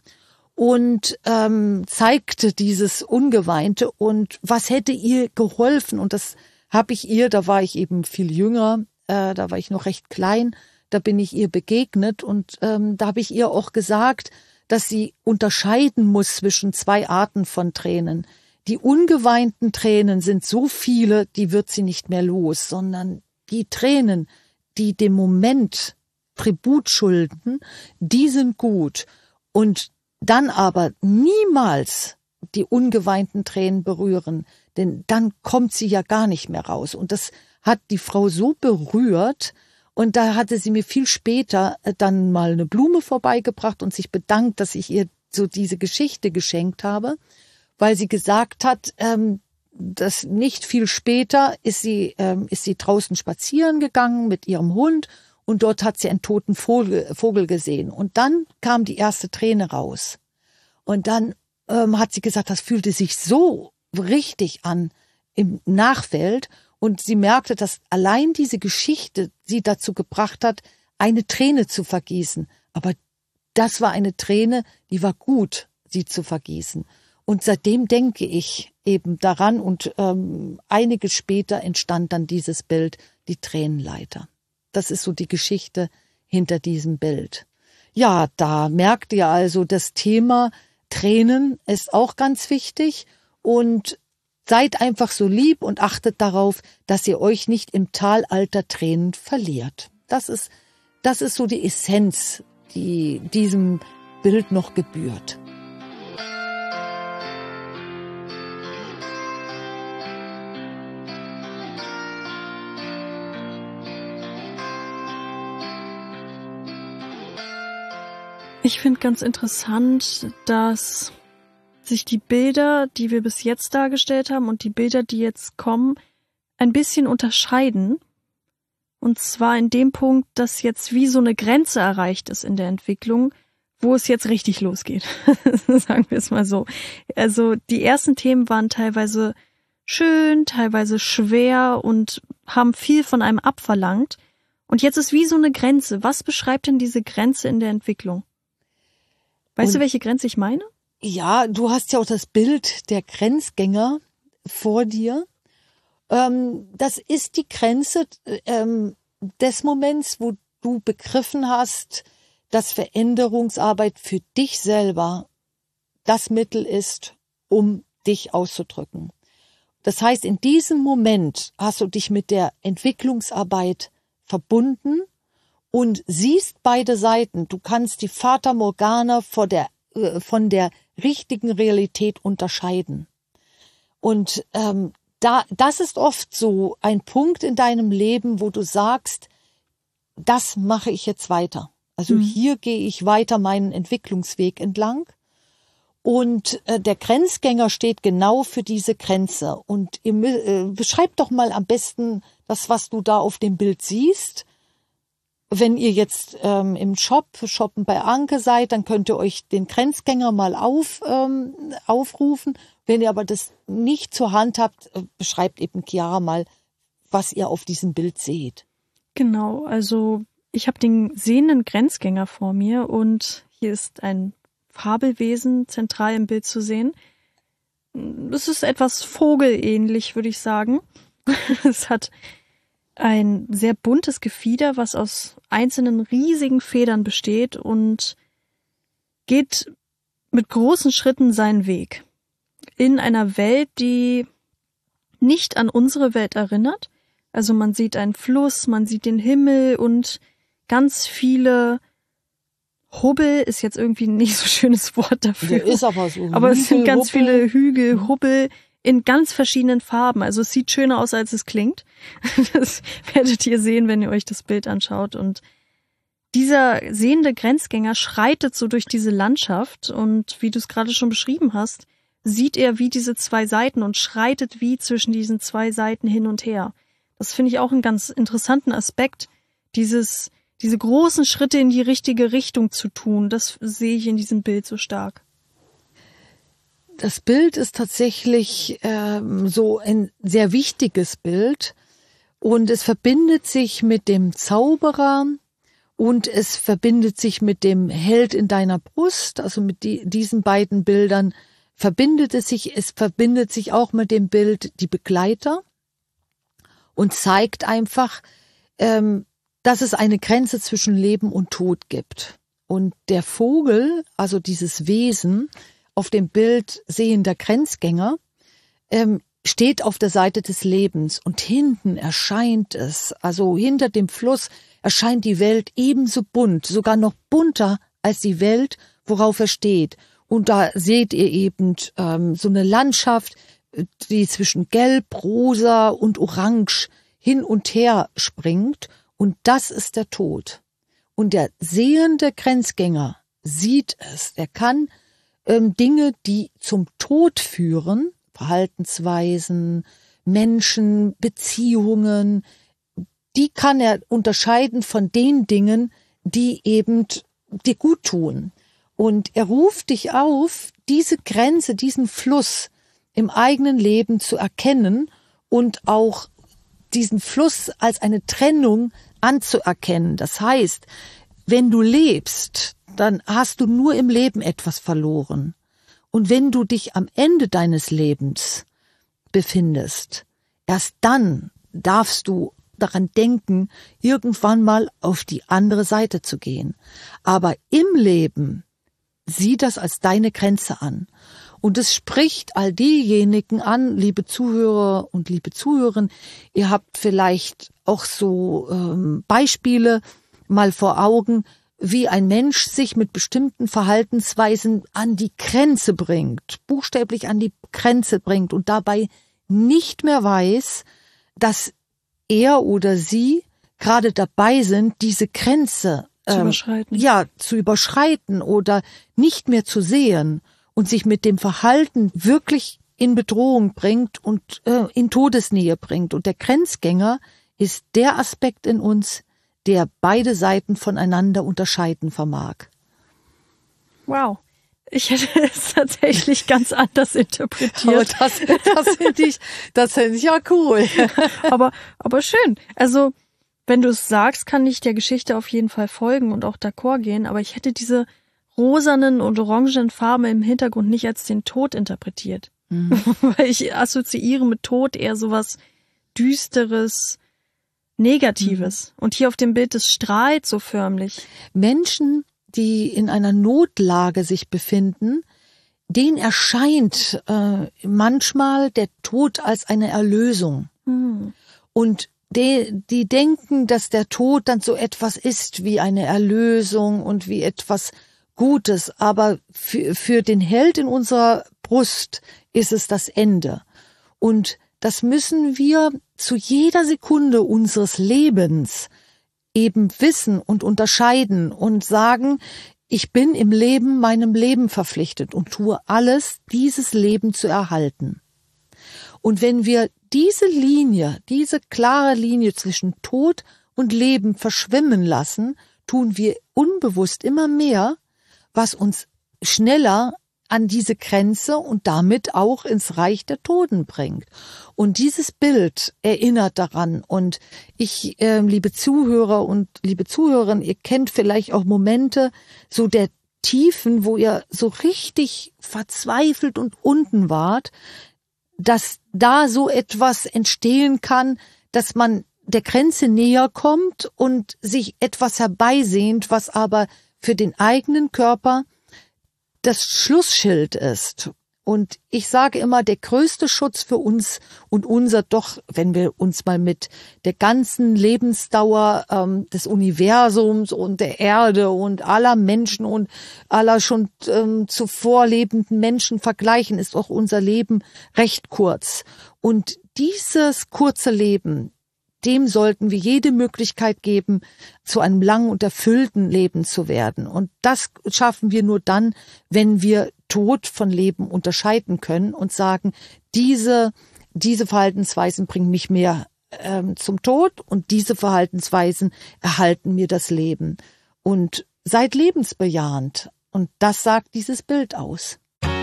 S1: und ähm, zeigte dieses Ungeweinte und was hätte ihr geholfen und das habe ich ihr, da war ich eben viel jünger, äh, da war ich noch recht klein, da bin ich ihr begegnet und ähm, da habe ich ihr auch gesagt, dass sie unterscheiden muss zwischen zwei Arten von Tränen. Die ungeweinten Tränen sind so viele, die wird sie nicht mehr los, sondern die Tränen, die dem Moment Tribut schulden, die sind gut. Und dann aber niemals die ungeweinten Tränen berühren, denn dann kommt sie ja gar nicht mehr raus. Und das hat die Frau so berührt, und da hatte sie mir viel später dann mal eine Blume vorbeigebracht und sich bedankt, dass ich ihr so diese Geschichte geschenkt habe, weil sie gesagt hat, ähm, dass nicht viel später ist sie, ähm, ist sie draußen spazieren gegangen mit ihrem Hund und dort hat sie einen toten Vogel, Vogel gesehen. Und dann kam die erste Träne raus. Und dann ähm, hat sie gesagt, das fühlte sich so richtig an im Nachfeld. Und sie merkte, dass allein diese Geschichte sie dazu gebracht hat, eine Träne zu vergießen. Aber das war eine Träne, die war gut, sie zu vergießen. Und seitdem denke ich eben daran und ähm, einiges später entstand dann dieses Bild, die Tränenleiter. Das ist so die Geschichte hinter diesem Bild. Ja, da merkt ihr also, das Thema Tränen ist auch ganz wichtig und seid einfach so lieb und achtet darauf, dass ihr euch nicht im Tal alter Tränen verliert. Das ist, das ist so die Essenz, die diesem Bild noch gebührt.
S2: Ich finde ganz interessant, dass sich die Bilder, die wir bis jetzt dargestellt haben und die Bilder, die jetzt kommen, ein bisschen unterscheiden. Und zwar in dem Punkt, dass jetzt wie so eine Grenze erreicht ist in der Entwicklung, wo es jetzt richtig losgeht. Sagen wir es mal so. Also die ersten Themen waren teilweise schön, teilweise schwer und haben viel von einem abverlangt. Und jetzt ist wie so eine Grenze. Was beschreibt denn diese Grenze in der Entwicklung? Weißt und, du, welche Grenze ich meine?
S1: Ja, du hast ja auch das Bild der Grenzgänger vor dir. Ähm, das ist die Grenze ähm, des Moments, wo du begriffen hast, dass Veränderungsarbeit für dich selber das Mittel ist, um dich auszudrücken. Das heißt, in diesem Moment hast du dich mit der Entwicklungsarbeit verbunden und siehst beide Seiten. Du kannst die Fata Morgana vor der, äh, von der richtigen Realität unterscheiden. Und ähm, da, das ist oft so ein Punkt in deinem Leben, wo du sagst, das mache ich jetzt weiter. Also mhm. hier gehe ich weiter meinen Entwicklungsweg entlang. Und äh, der Grenzgänger steht genau für diese Grenze. Und ihr, äh, beschreibt doch mal am besten das, was du da auf dem Bild siehst. Wenn ihr jetzt ähm, im Shop, shoppen bei Anke seid, dann könnt ihr euch den Grenzgänger mal auf, ähm, aufrufen. Wenn ihr aber das nicht zur Hand habt, äh, beschreibt eben Chiara mal, was ihr auf diesem Bild seht.
S2: Genau, also ich habe den sehenden Grenzgänger vor mir und hier ist ein Fabelwesen zentral im Bild zu sehen. Es ist etwas vogelähnlich, würde ich sagen. Es hat ein sehr buntes Gefieder, was aus einzelnen riesigen Federn besteht und geht mit großen Schritten seinen Weg in einer Welt, die nicht an unsere Welt erinnert. Also man sieht einen Fluss, man sieht den Himmel und ganz viele Hubbel ist jetzt irgendwie ein nicht so schönes Wort dafür.
S1: Der ist aber so.
S2: Aber es sind ganz
S1: Hubbel.
S2: viele Hügel, Hubbel in ganz verschiedenen Farben. Also es sieht schöner aus, als es klingt. Das werdet ihr sehen, wenn ihr euch das Bild anschaut. Und dieser sehende Grenzgänger schreitet so durch diese Landschaft. Und wie du es gerade schon beschrieben hast, sieht er wie diese zwei Seiten und schreitet wie zwischen diesen zwei Seiten hin und her. Das finde ich auch einen ganz interessanten Aspekt, dieses diese großen Schritte in die richtige Richtung zu tun. Das sehe ich in diesem Bild so stark.
S1: Das Bild ist tatsächlich ähm, so ein sehr wichtiges Bild und es verbindet sich mit dem Zauberer und es verbindet sich mit dem Held in deiner Brust, also mit die, diesen beiden Bildern verbindet es sich, es verbindet sich auch mit dem Bild die Begleiter und zeigt einfach, ähm, dass es eine Grenze zwischen Leben und Tod gibt. Und der Vogel, also dieses Wesen, auf dem Bild sehender Grenzgänger, ähm, steht auf der Seite des Lebens und hinten erscheint es, also hinter dem Fluss erscheint die Welt ebenso bunt, sogar noch bunter als die Welt, worauf er steht. Und da seht ihr eben ähm, so eine Landschaft, die zwischen Gelb, Rosa und Orange hin und her springt. Und das ist der Tod. Und der sehende Grenzgänger sieht es. Er kann ähm, Dinge, die zum Tod führen, Verhaltensweisen, Menschen, Beziehungen, die kann er unterscheiden von den Dingen, die eben dir gut tun. Und er ruft dich auf, diese Grenze, diesen Fluss im eigenen Leben zu erkennen und auch diesen Fluss als eine Trennung anzuerkennen. Das heißt, wenn du lebst, dann hast du nur im Leben etwas verloren. Und wenn du dich am Ende deines Lebens befindest, erst dann darfst du daran denken, irgendwann mal auf die andere Seite zu gehen. Aber im Leben sieh das als deine Grenze an. Und es spricht all diejenigen an, liebe Zuhörer und liebe Zuhörerinnen, ihr habt vielleicht auch so ähm, Beispiele mal vor Augen, wie ein Mensch sich mit bestimmten Verhaltensweisen an die Grenze bringt, buchstäblich an die Grenze bringt und dabei nicht mehr weiß, dass er oder sie gerade dabei sind, diese Grenze
S2: zu
S1: ähm,
S2: überschreiten.
S1: Ja, zu überschreiten oder nicht mehr zu sehen und sich mit dem Verhalten wirklich in Bedrohung bringt und äh, in Todesnähe bringt. Und der Grenzgänger ist der Aspekt in uns, der beide Seiten voneinander unterscheiden vermag.
S2: Wow. Ich hätte es tatsächlich ganz anders interpretiert.
S1: Aber das, das finde ich, das finde ich ja cool.
S2: aber, aber schön. Also, wenn du es sagst, kann ich der Geschichte auf jeden Fall folgen und auch d'accord gehen, aber ich hätte diese rosanen und orangenen Farben im Hintergrund nicht als den Tod interpretiert. Mhm. Weil ich assoziiere mit Tod eher sowas Düsteres, Negatives. Mhm. Und hier auf dem Bild, das strahlt so förmlich.
S1: Menschen, die in einer Notlage sich befinden, denen erscheint äh, manchmal der Tod als eine Erlösung. Mhm. Und die, die denken, dass der Tod dann so etwas ist wie eine Erlösung und wie etwas Gutes. Aber für, für den Held in unserer Brust ist es das Ende. Und das müssen wir zu jeder Sekunde unseres Lebens eben wissen und unterscheiden und sagen, ich bin im Leben meinem Leben verpflichtet und tue alles, dieses Leben zu erhalten. Und wenn wir diese Linie, diese klare Linie zwischen Tod und Leben verschwimmen lassen, tun wir unbewusst immer mehr, was uns schneller an diese Grenze und damit auch ins Reich der Toten bringt. Und dieses Bild erinnert daran. Und ich, äh, liebe Zuhörer und liebe Zuhörerinnen, ihr kennt vielleicht auch Momente so der Tiefen, wo ihr so richtig verzweifelt und unten wart, dass da so etwas entstehen kann, dass man der Grenze näher kommt und sich etwas herbeisehnt, was aber für den eigenen Körper das Schlussschild ist. Und ich sage immer, der größte Schutz für uns und unser doch, wenn wir uns mal mit der ganzen Lebensdauer ähm, des Universums und der Erde und aller Menschen und aller schon ähm, zuvor lebenden Menschen vergleichen, ist auch unser Leben recht kurz. Und dieses kurze Leben, dem sollten wir jede Möglichkeit geben, zu einem langen und erfüllten Leben zu werden. Und das schaffen wir nur dann, wenn wir Tod von Leben unterscheiden können und sagen, diese, diese Verhaltensweisen bringen mich mehr ähm, zum Tod und diese Verhaltensweisen erhalten mir das Leben. Und seid lebensbejahend. Und das sagt dieses Bild aus.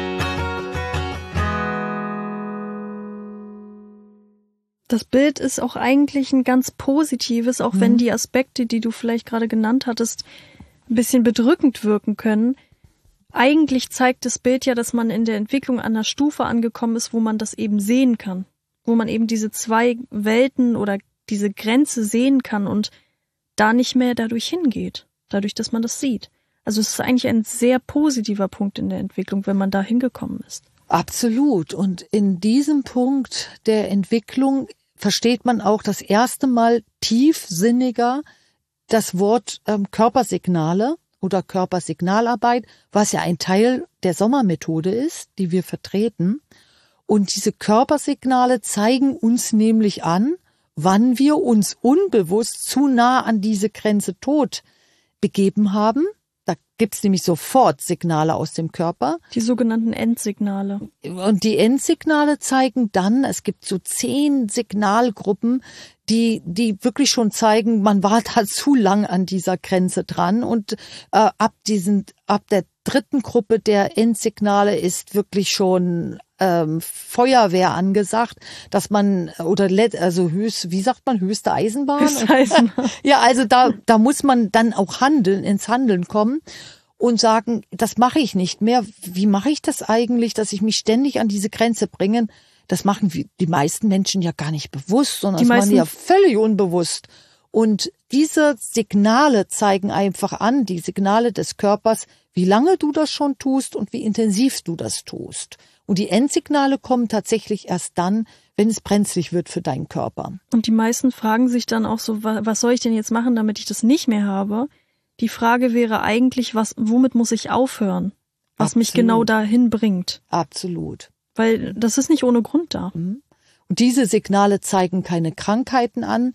S2: Das Bild ist auch eigentlich ein ganz positives, auch mhm. wenn die Aspekte, die du vielleicht gerade genannt hattest, ein bisschen bedrückend wirken können. Eigentlich zeigt das Bild ja, dass man in der Entwicklung an einer Stufe angekommen ist, wo man das eben sehen kann. Wo man eben diese zwei Welten oder diese Grenze sehen kann und da nicht mehr dadurch hingeht. Dadurch, dass man das sieht. Also es ist eigentlich ein sehr positiver Punkt in der Entwicklung, wenn man da hingekommen ist.
S1: Absolut. Und in diesem Punkt der Entwicklung versteht man auch das erste Mal tiefsinniger das Wort ähm, Körpersignale oder Körpersignalarbeit, was ja ein Teil der Sommermethode ist, die wir vertreten. Und diese Körpersignale zeigen uns nämlich an, wann wir uns unbewusst zu nah an diese Grenze Tod begeben haben. Da gibt's nämlich sofort Signale aus dem Körper.
S2: Die sogenannten Endsignale.
S1: Und die Endsignale zeigen dann, es gibt so zehn Signalgruppen, die die wirklich schon zeigen, man war da zu lang an dieser Grenze dran. Und äh, ab diesen, ab der dritten Gruppe der Endsignale ist wirklich schon ähm, Feuerwehr angesagt, dass man oder also höchst, wie sagt man, höchste Eisenbahn?
S2: Höchste Eisenbahn.
S1: Ja, also da da muss man dann auch handeln, ins Handeln kommen und sagen, das mache ich nicht mehr. Wie mache ich das eigentlich, dass ich mich ständig an diese Grenze bringe? Das machen die meisten Menschen ja gar nicht bewusst, sondern
S2: die
S1: das machen ja völlig unbewusst. Und diese Signale zeigen einfach an, die Signale des Körpers, wie lange du das schon tust und wie intensiv du das tust. Und die Endsignale kommen tatsächlich erst dann, wenn es brenzlig wird für deinen Körper.
S2: Und die meisten fragen sich dann auch so, was soll ich denn jetzt machen, damit ich das nicht mehr habe? Die Frage wäre eigentlich, was, womit muss ich aufhören? Was Absolut. Mich genau dahin bringt.
S1: Absolut.
S2: Weil das ist nicht ohne Grund da.
S1: Und diese Signale zeigen keine Krankheiten an,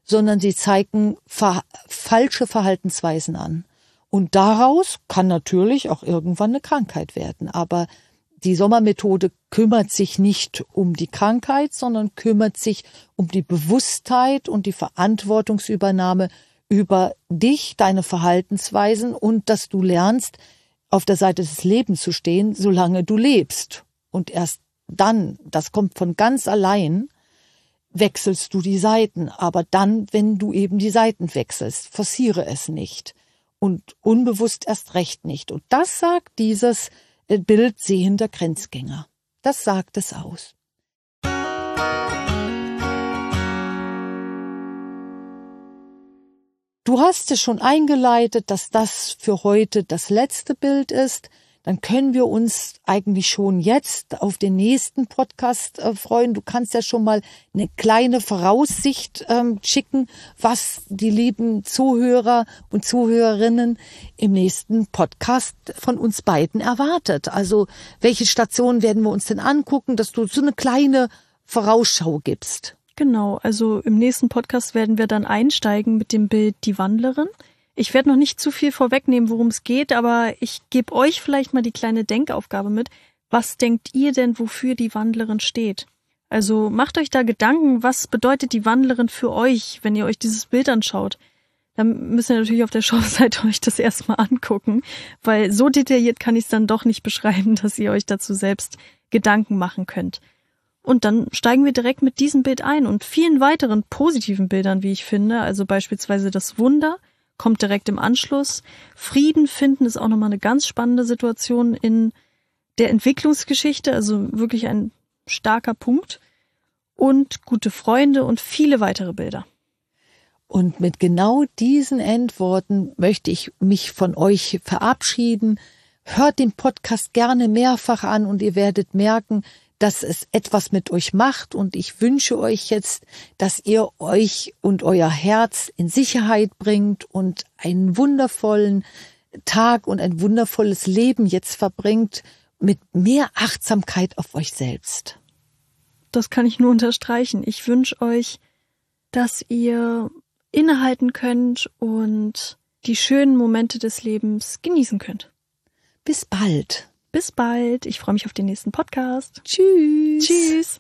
S1: sondern sie zeigen ver- falsche Verhaltensweisen an. Und daraus kann natürlich auch irgendwann eine Krankheit werden. Aber die Sommermethode kümmert sich nicht um die Krankheit, sondern kümmert sich um die Bewusstheit und die Verantwortungsübernahme über dich, deine Verhaltensweisen und dass du lernst, auf der Seite des Lebens zu stehen, solange du lebst. Und erst dann, das kommt von ganz allein, wechselst du die Seiten. Aber dann, wenn du eben die Seiten wechselst, forciere es nicht. Und unbewusst erst recht nicht. Und das sagt dieses Bild sehender Grenzgänger. Das sagt es aus. Du hast es schon eingeleitet, dass das für heute das letzte Bild ist. Dann können wir uns eigentlich schon jetzt auf den nächsten Podcast äh, freuen. Du kannst ja schon mal eine kleine Voraussicht ähm, schicken, was die lieben Zuhörer und Zuhörerinnen im nächsten Podcast von uns beiden erwartet. Also welche Stationen werden wir uns denn angucken, dass du so eine kleine Vorausschau gibst?
S2: Genau, also im nächsten Podcast werden wir dann einsteigen mit dem Bild Die Wandlerin. Ich werde noch nicht zu viel vorwegnehmen, worum es geht, aber ich gebe euch vielleicht mal die kleine Denkaufgabe mit. Was denkt ihr denn, wofür die Wandlerin steht? Also macht euch da Gedanken, was bedeutet die Wandlerin für euch, wenn ihr euch dieses Bild anschaut? Dann müsst ihr natürlich auf der Showseite euch das erstmal angucken, weil so detailliert kann ich es dann doch nicht beschreiben, dass ihr euch dazu selbst Gedanken machen könnt. Und dann steigen wir direkt mit diesem Bild ein und vielen weiteren positiven Bildern, wie ich finde, also beispielsweise das Wunder, kommt direkt im Anschluss. Frieden finden ist auch nochmal eine ganz spannende Situation in der Entwicklungsgeschichte, also wirklich ein starker Punkt. Und gute Freunde und viele weitere Bilder.
S1: Und mit genau diesen Endworten möchte ich mich von euch verabschieden. Hört den Podcast gerne mehrfach an und ihr werdet merken, dass es etwas mit euch macht, und ich wünsche euch jetzt, dass ihr euch und euer Herz in Sicherheit bringt und einen wundervollen Tag und ein wundervolles Leben jetzt verbringt mit mehr Achtsamkeit auf euch selbst.
S2: Das kann ich nur unterstreichen. Ich wünsche euch, dass ihr innehalten könnt und die schönen Momente des Lebens genießen könnt.
S1: Bis bald.
S2: Bis bald. Ich freue mich auf den nächsten Podcast.
S1: Tschüss.
S2: Tschüss.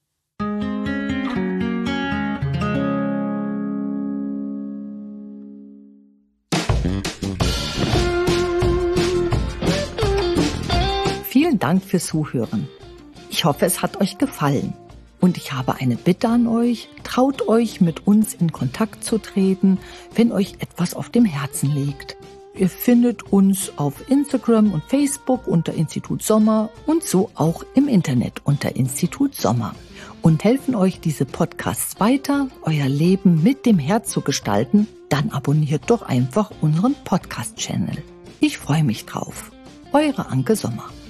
S1: Vielen Dank fürs Zuhören. Ich hoffe, es hat euch gefallen. Und ich habe eine Bitte an euch. Traut euch, mit uns in Kontakt zu treten, wenn euch etwas auf dem Herzen liegt. Ihr findet uns auf Instagram und Facebook unter Institut Sommer und so auch im Internet unter Institut Sommer. Und helfen euch diese Podcasts weiter, euer Leben mit dem Herz zu gestalten, dann abonniert doch einfach unseren Podcast-Channel. Ich freue mich drauf. Eure Anke Sommer.